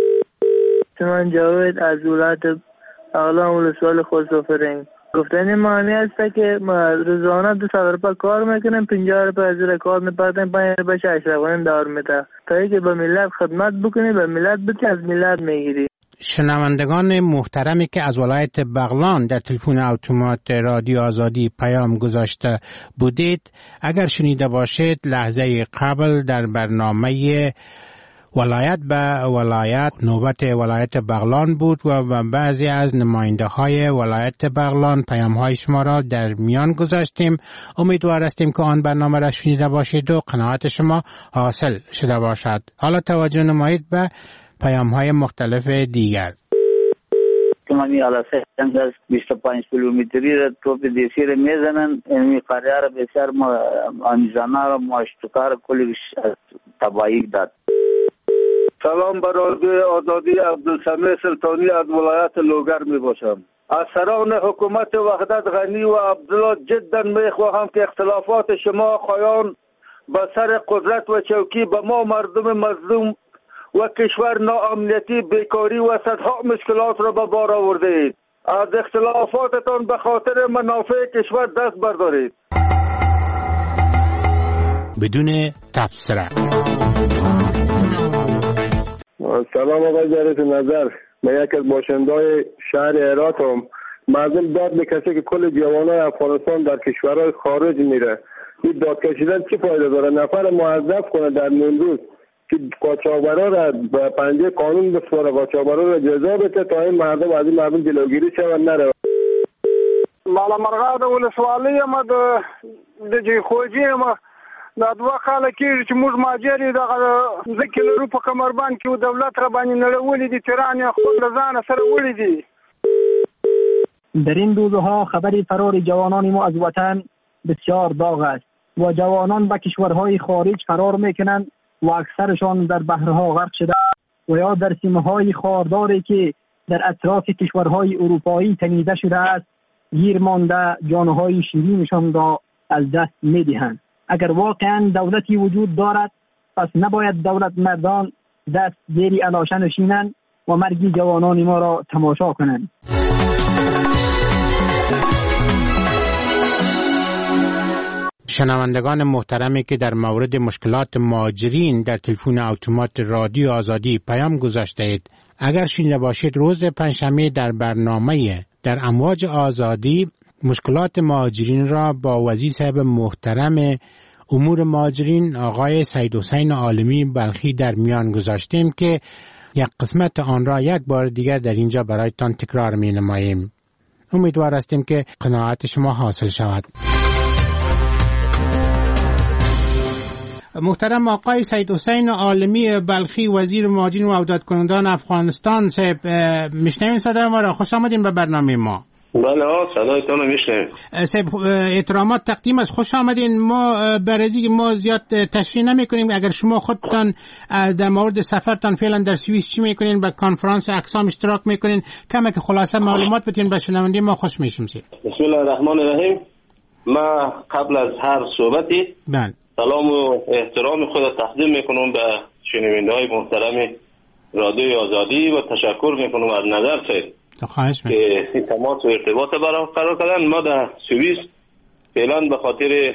من جاوید از ولایت اقلام ولسوالی خسروفرنگ. گفتن معنی است که ما روزانه دو سال روپا کار میکنیم، پنجاه روپا از زیر کار میپردیم، پنج روپا شش روپا دار میده تا اینکه به ملت خدمت بکنی، به ملت بتی از ملت میگیری. شنوندگان محترمی که از ولایت بغلان در تلفن اتومات رادیو آزادی پیام گذاشته بودید، اگر شنیده باشید لحظه قبل در برنامه ولایت به ولایت نوبت ولایت بغلان بود و بعضی از نماینده های ولایت بغلان پیام های شما را در میان گذاشتیم. امیدوار هستیم که آن برنامه را شنیده باشید و قناعت شما حاصل شده باشد. حالا توجه نمایید به پیام های مختلف دیگر. گفتم همین علاسه جنگ از بیست و پنج کیلومتری را توپ دیسی را میزنن، این قریه را بسیار ما آمیزانه را ماشتکار کلی تباهی داد. سلام بر رادیوی آزادی، عبدالسمیع سلطانی از ولایت لوگر می باشم. از سران حکومت وحدت غنی و عبدالله جدا می خواهم که اختلافات شما خواهان به سر قدرت و چوکی به ما مردم مظلوم و کشور ناامنیتی، بیکاری و صدها مشکلات را به بار آوردید. از اختلافاتتان به خاطر منافع کشور دست بردارید. بدون تبصره. سلام آقای ظریف نظر، من یک از باشنده‌های شهر هراتم. مردم داد میکشه که کل جوانای افغانستان در کشورهای خارج میره. این داد کشیدن چی فایده داره؟ نفر موظف کنه در نیمروز که قاچاقبرا را به پنجه قانون بسپاره، قاچاقبرا را جزا بده تا این مردم از این مردم جلوگیری شوند نره. مالا مرغا د ولسوالۍ یم د جیخوجي یم دا دوه کاله کېږي چې موږ مهاجر یو دغه ځمکې لرو په کمربند کې دولت را باندې نړولي دي، تیران یې خپل له ځانه سره وړي دي. در این روزها خبر فرار جوانان ما از وطن بسیار داغ است و جوانان به کشورهای خارج فرار میکنند و اکثرشان در بحرها غرق شده و یا در سیمه‌های خارداری که در اطراف کشورهای اروپایی تنیده شده است گیر مانده جانهای شیرینشان را از دست میدهند. اگر واقعا دولتی وجود دارد پس نباید دولت مردان دست زیر علاشه نشینند و مرگ جوانان ما را تماشا کنند. شنوندگان محترمی که در مورد مشکلات مهاجرین در تلفن اتومات رادیو آزادی پیام گذاشته اید، اگر شنیده باشید روز پنجشنبه در برنامه در امواج آزادی مشکلات مهاجرین را با وزیر صاحب محترم امور مهاجرین آقای سید حسین عالمی بلخی در میان گذاشتیم که یک قسمت آن را یک بار دیگر در اینجا برایتان تکرار می نماییم. امیدوار هستیم که قناعت شما حاصل شود. محترم آقای سید حسین عالمی بلخی وزیر مهاجرین و عودت کنندگان افغانستان، صاحب میشنوین صدای ما را؟ خوش آمدین به برنامه ما. بله ها صدایتان رو میشنویم. صاحب احترامات تقدیم است، خوش آمدین. ما برای ما زیاد تشریح نمی کنیم، اگر شما خودتان در مورد سفرتان فعلا در سوئیس چی میکنین، به کنفرانس اقسام اشتراک میکنین، کمی که خلاصه معلومات بتین به شنونده ما خوش میشیم. بسم الله الرحمن الرحیم. ما قبل از هر صحبتی بله سلام و احترام خود تقدیم میکنم به شنونده های محترم رادیوی آزادی و تشکر میکنم از نظر سید که این تماس و ارتباط برقرار کردن. ما در سوئیس فعلا به خاطر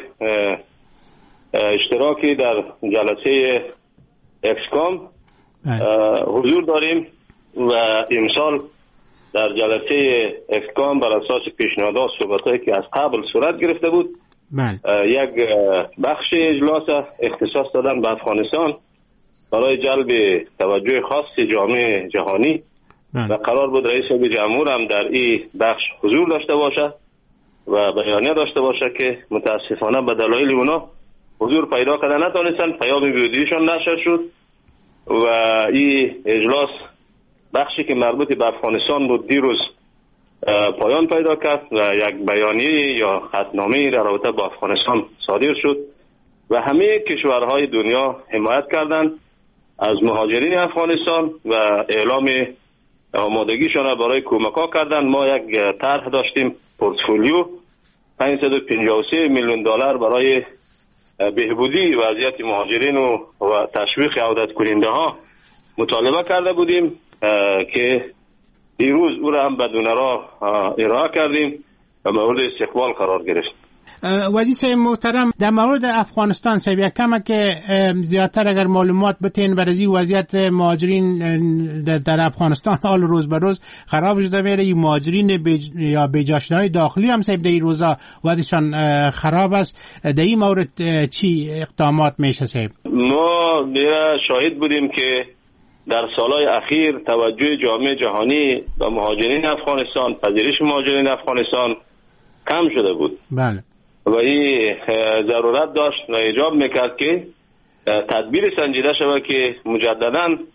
اشتراکی در جلسه اکسکام حضور داریم و امسال در جلسه اکسکام بر اساس پیشنهادات صحبتایی که از قبل صورت گرفته بود من. یک بخش اجلاس اختصاص دادن به افغانستان برای جلب توجه خاص جامعه جهانی من. و قرار بود رئیس جمهور هم در این بخش حضور داشته باشه و بیانیه داشته باشه که متاسفانه به دلایل اونا حضور پیدا کردن نتونستن، پیام ویدیوشون نشر شد و این اجلاس بخشی که مربوط به افغانستان بود دیروز پایان پیدا کرد و یک بیانیه یا خطنامه در رابطه با افغانستان صادر شد و همه کشورهای دنیا حمایت کردند از مهاجرین افغانستان و اعلام آمادگیشان برای کمک کردن. ما یک طرح داشتیم، پورتفولیو پانصد و پنجاه و سه میلیون دلار برای بهبودی وضعیت مهاجرین و, و تشویق عودت کننده ها مطالبه کرده بودیم که دیروز او را هم بدون را ارائه کردیم و مورد استقبال قرار گرفت. وزیر محترم در مورد افغانستان صاحب یک کم که زیادتر اگر معلومات بتین برای وضعیت مهاجرین در افغانستان حال روز به روز خراب شده میره، این مهاجرین بج... یا بجاشنهای داخلی هم صاحب در این روزا وضعشان خراب است، در این مورد چی اقدامات میشه صاحب؟ ما دیره شاهد بودیم که در سالهای اخیر توجه جامعه جهانی به مهاجرین افغانستان، پذیرش مهاجرین افغانستان کم شده بود. بله. و این ضرورت داشت و ایجاب میکرد که تدبیر سنجیده شود که مجددا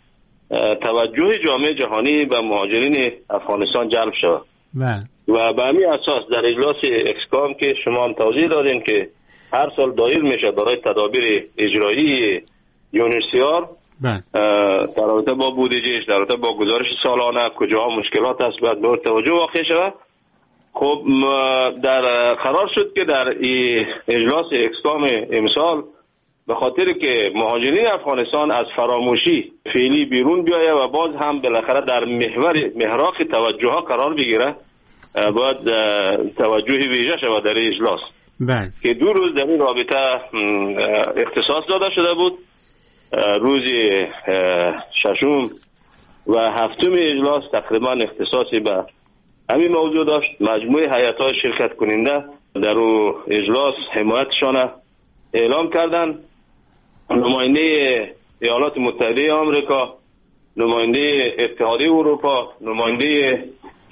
توجه جامعه جهانی به مهاجرین افغانستان جلب شود. بله. و به همین اساس در اجلاس اکسکام که شما هم توضیح دادین که هر سال دایر میشه برای تدابیر اجرایی یونیسیار در رابطه با بودجهش، در رابطه با گزارش سالانه کجاها مشکلات هست باید به توجه واقع شود. خب در قرار شد که در اجلاس اکسکام امسال به خاطر که مهاجرین افغانستان از فراموشی فعلی بیرون بیایه و باز هم بالاخره در محور محراق توجه ها قرار بگیره، باید توجه ویژه شود در اجلاس. بله. که دو روز در این رابطه اختصاص داده شده بود. روز ششم و هفتم اجلاس تقریبا اختصاصی به همین موضوع داشت. مجموعه هیئت‌های شرکت کننده در او اجلاس حمایتشان اعلام کردند. نماینده ایالات متحده آمریکا، نماینده اتحادیه اروپا، نماینده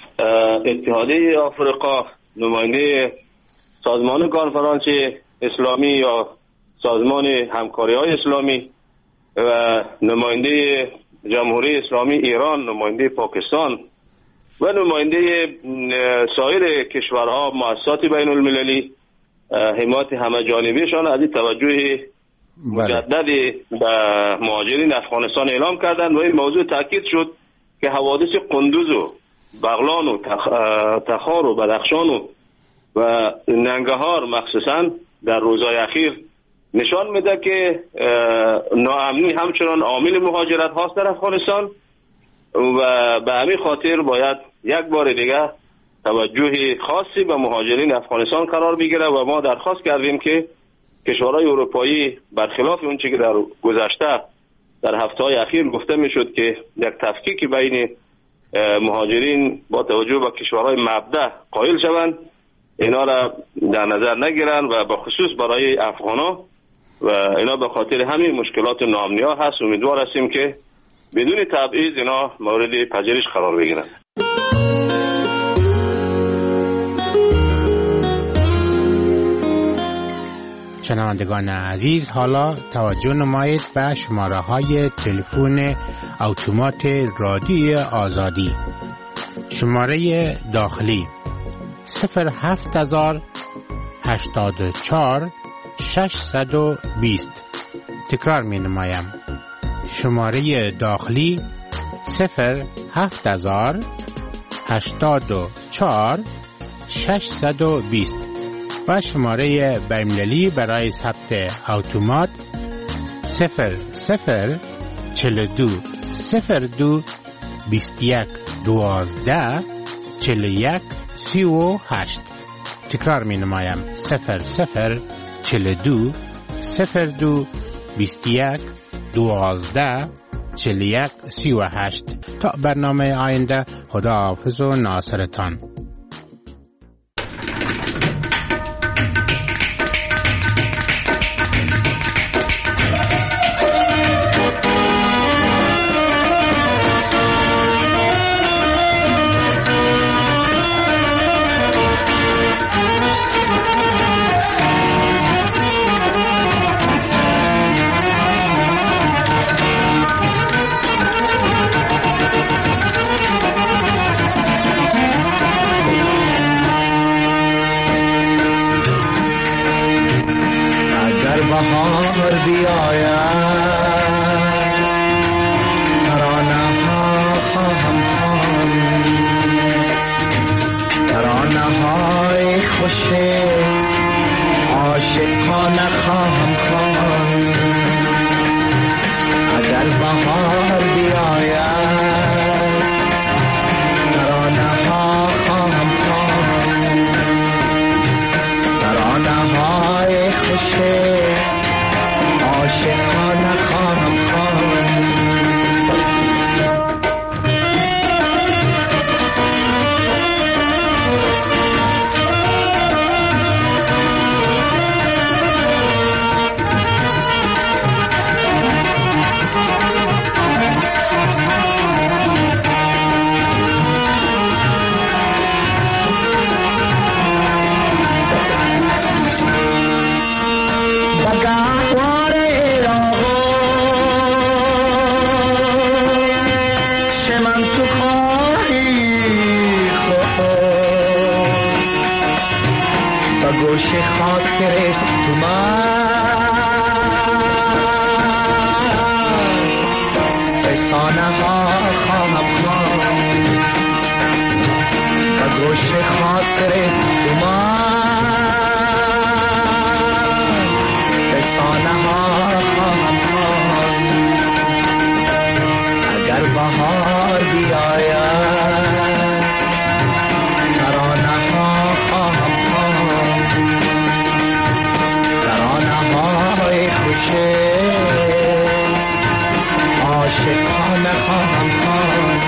اتحادیه آفریقا، نماینده سازمان کنفرانس اسلامی یا سازمان همکاری‌های اسلامی و نماینده جمهوری اسلامی ایران، نماینده پاکستان و نماینده سایر کشورها، مؤسسات بین المللی حمایت همه جانبیشان از این توجه مجددی به مهاجرین افغانستان اعلام کردند و این موضوع تاکید شد که حوادث قندوز و بغلان و تخار و بدخشان و و ننگهار مخصوصا در روزهای اخیر نشان میده که ناامنی همچنان عامل مهاجرت هاست در افغانستان و به همین خاطر باید یک بار دیگه توجه خاصی به مهاجرین افغانستان قرار بگیره و ما درخواست کردیم که کشورهای اروپایی برخلاف اون چیزی که در گذشته در هفته‌های اخیر گفته میشد که یک تفکیک بین مهاجرین با توجه به کشورهای مبدأ قائل شوند، اینا را در نظر نگیرن و به خصوص برای افغانا و اینا به خاطر همین مشکلات ناامنی ها هست. امیدوار هستیم که بدون تبعیض اینا مورد پذیرش قرار بگیرن. شنوندگان عزیز، حالا توجه نمایید به شماره های تلفن اتومات رادیوی آزادی. شماره داخلی صفر هفت هزار هشتاد و چهار ششصد و بیست. تکرار می نمایم. شماره داخلی صفر هفت هزار هشتاد و چهار ششصد و بیست و شماره بین‌المللی برای ثبت اتومات صفر صفر چهل و دو صفر دو بیست و یک دوازده چهل و یک سی و هشت. تکرار می نمایم. صفر صفر چهل و دو صفر دو بیست و یک دوازده چهل و یک سی و هشت. تا برنامه آینده، خدا حافظ و ناصرتان. عاشقانه خواهم خواند.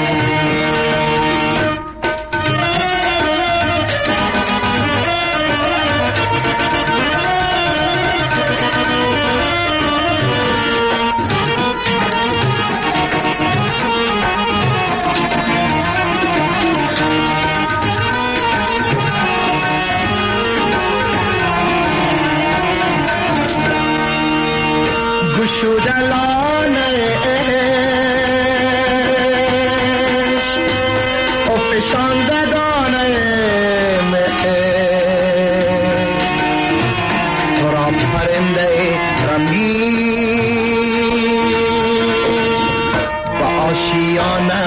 گشودلان عشق و فشاندگان مهر تو را پرنده رمی و آشیانه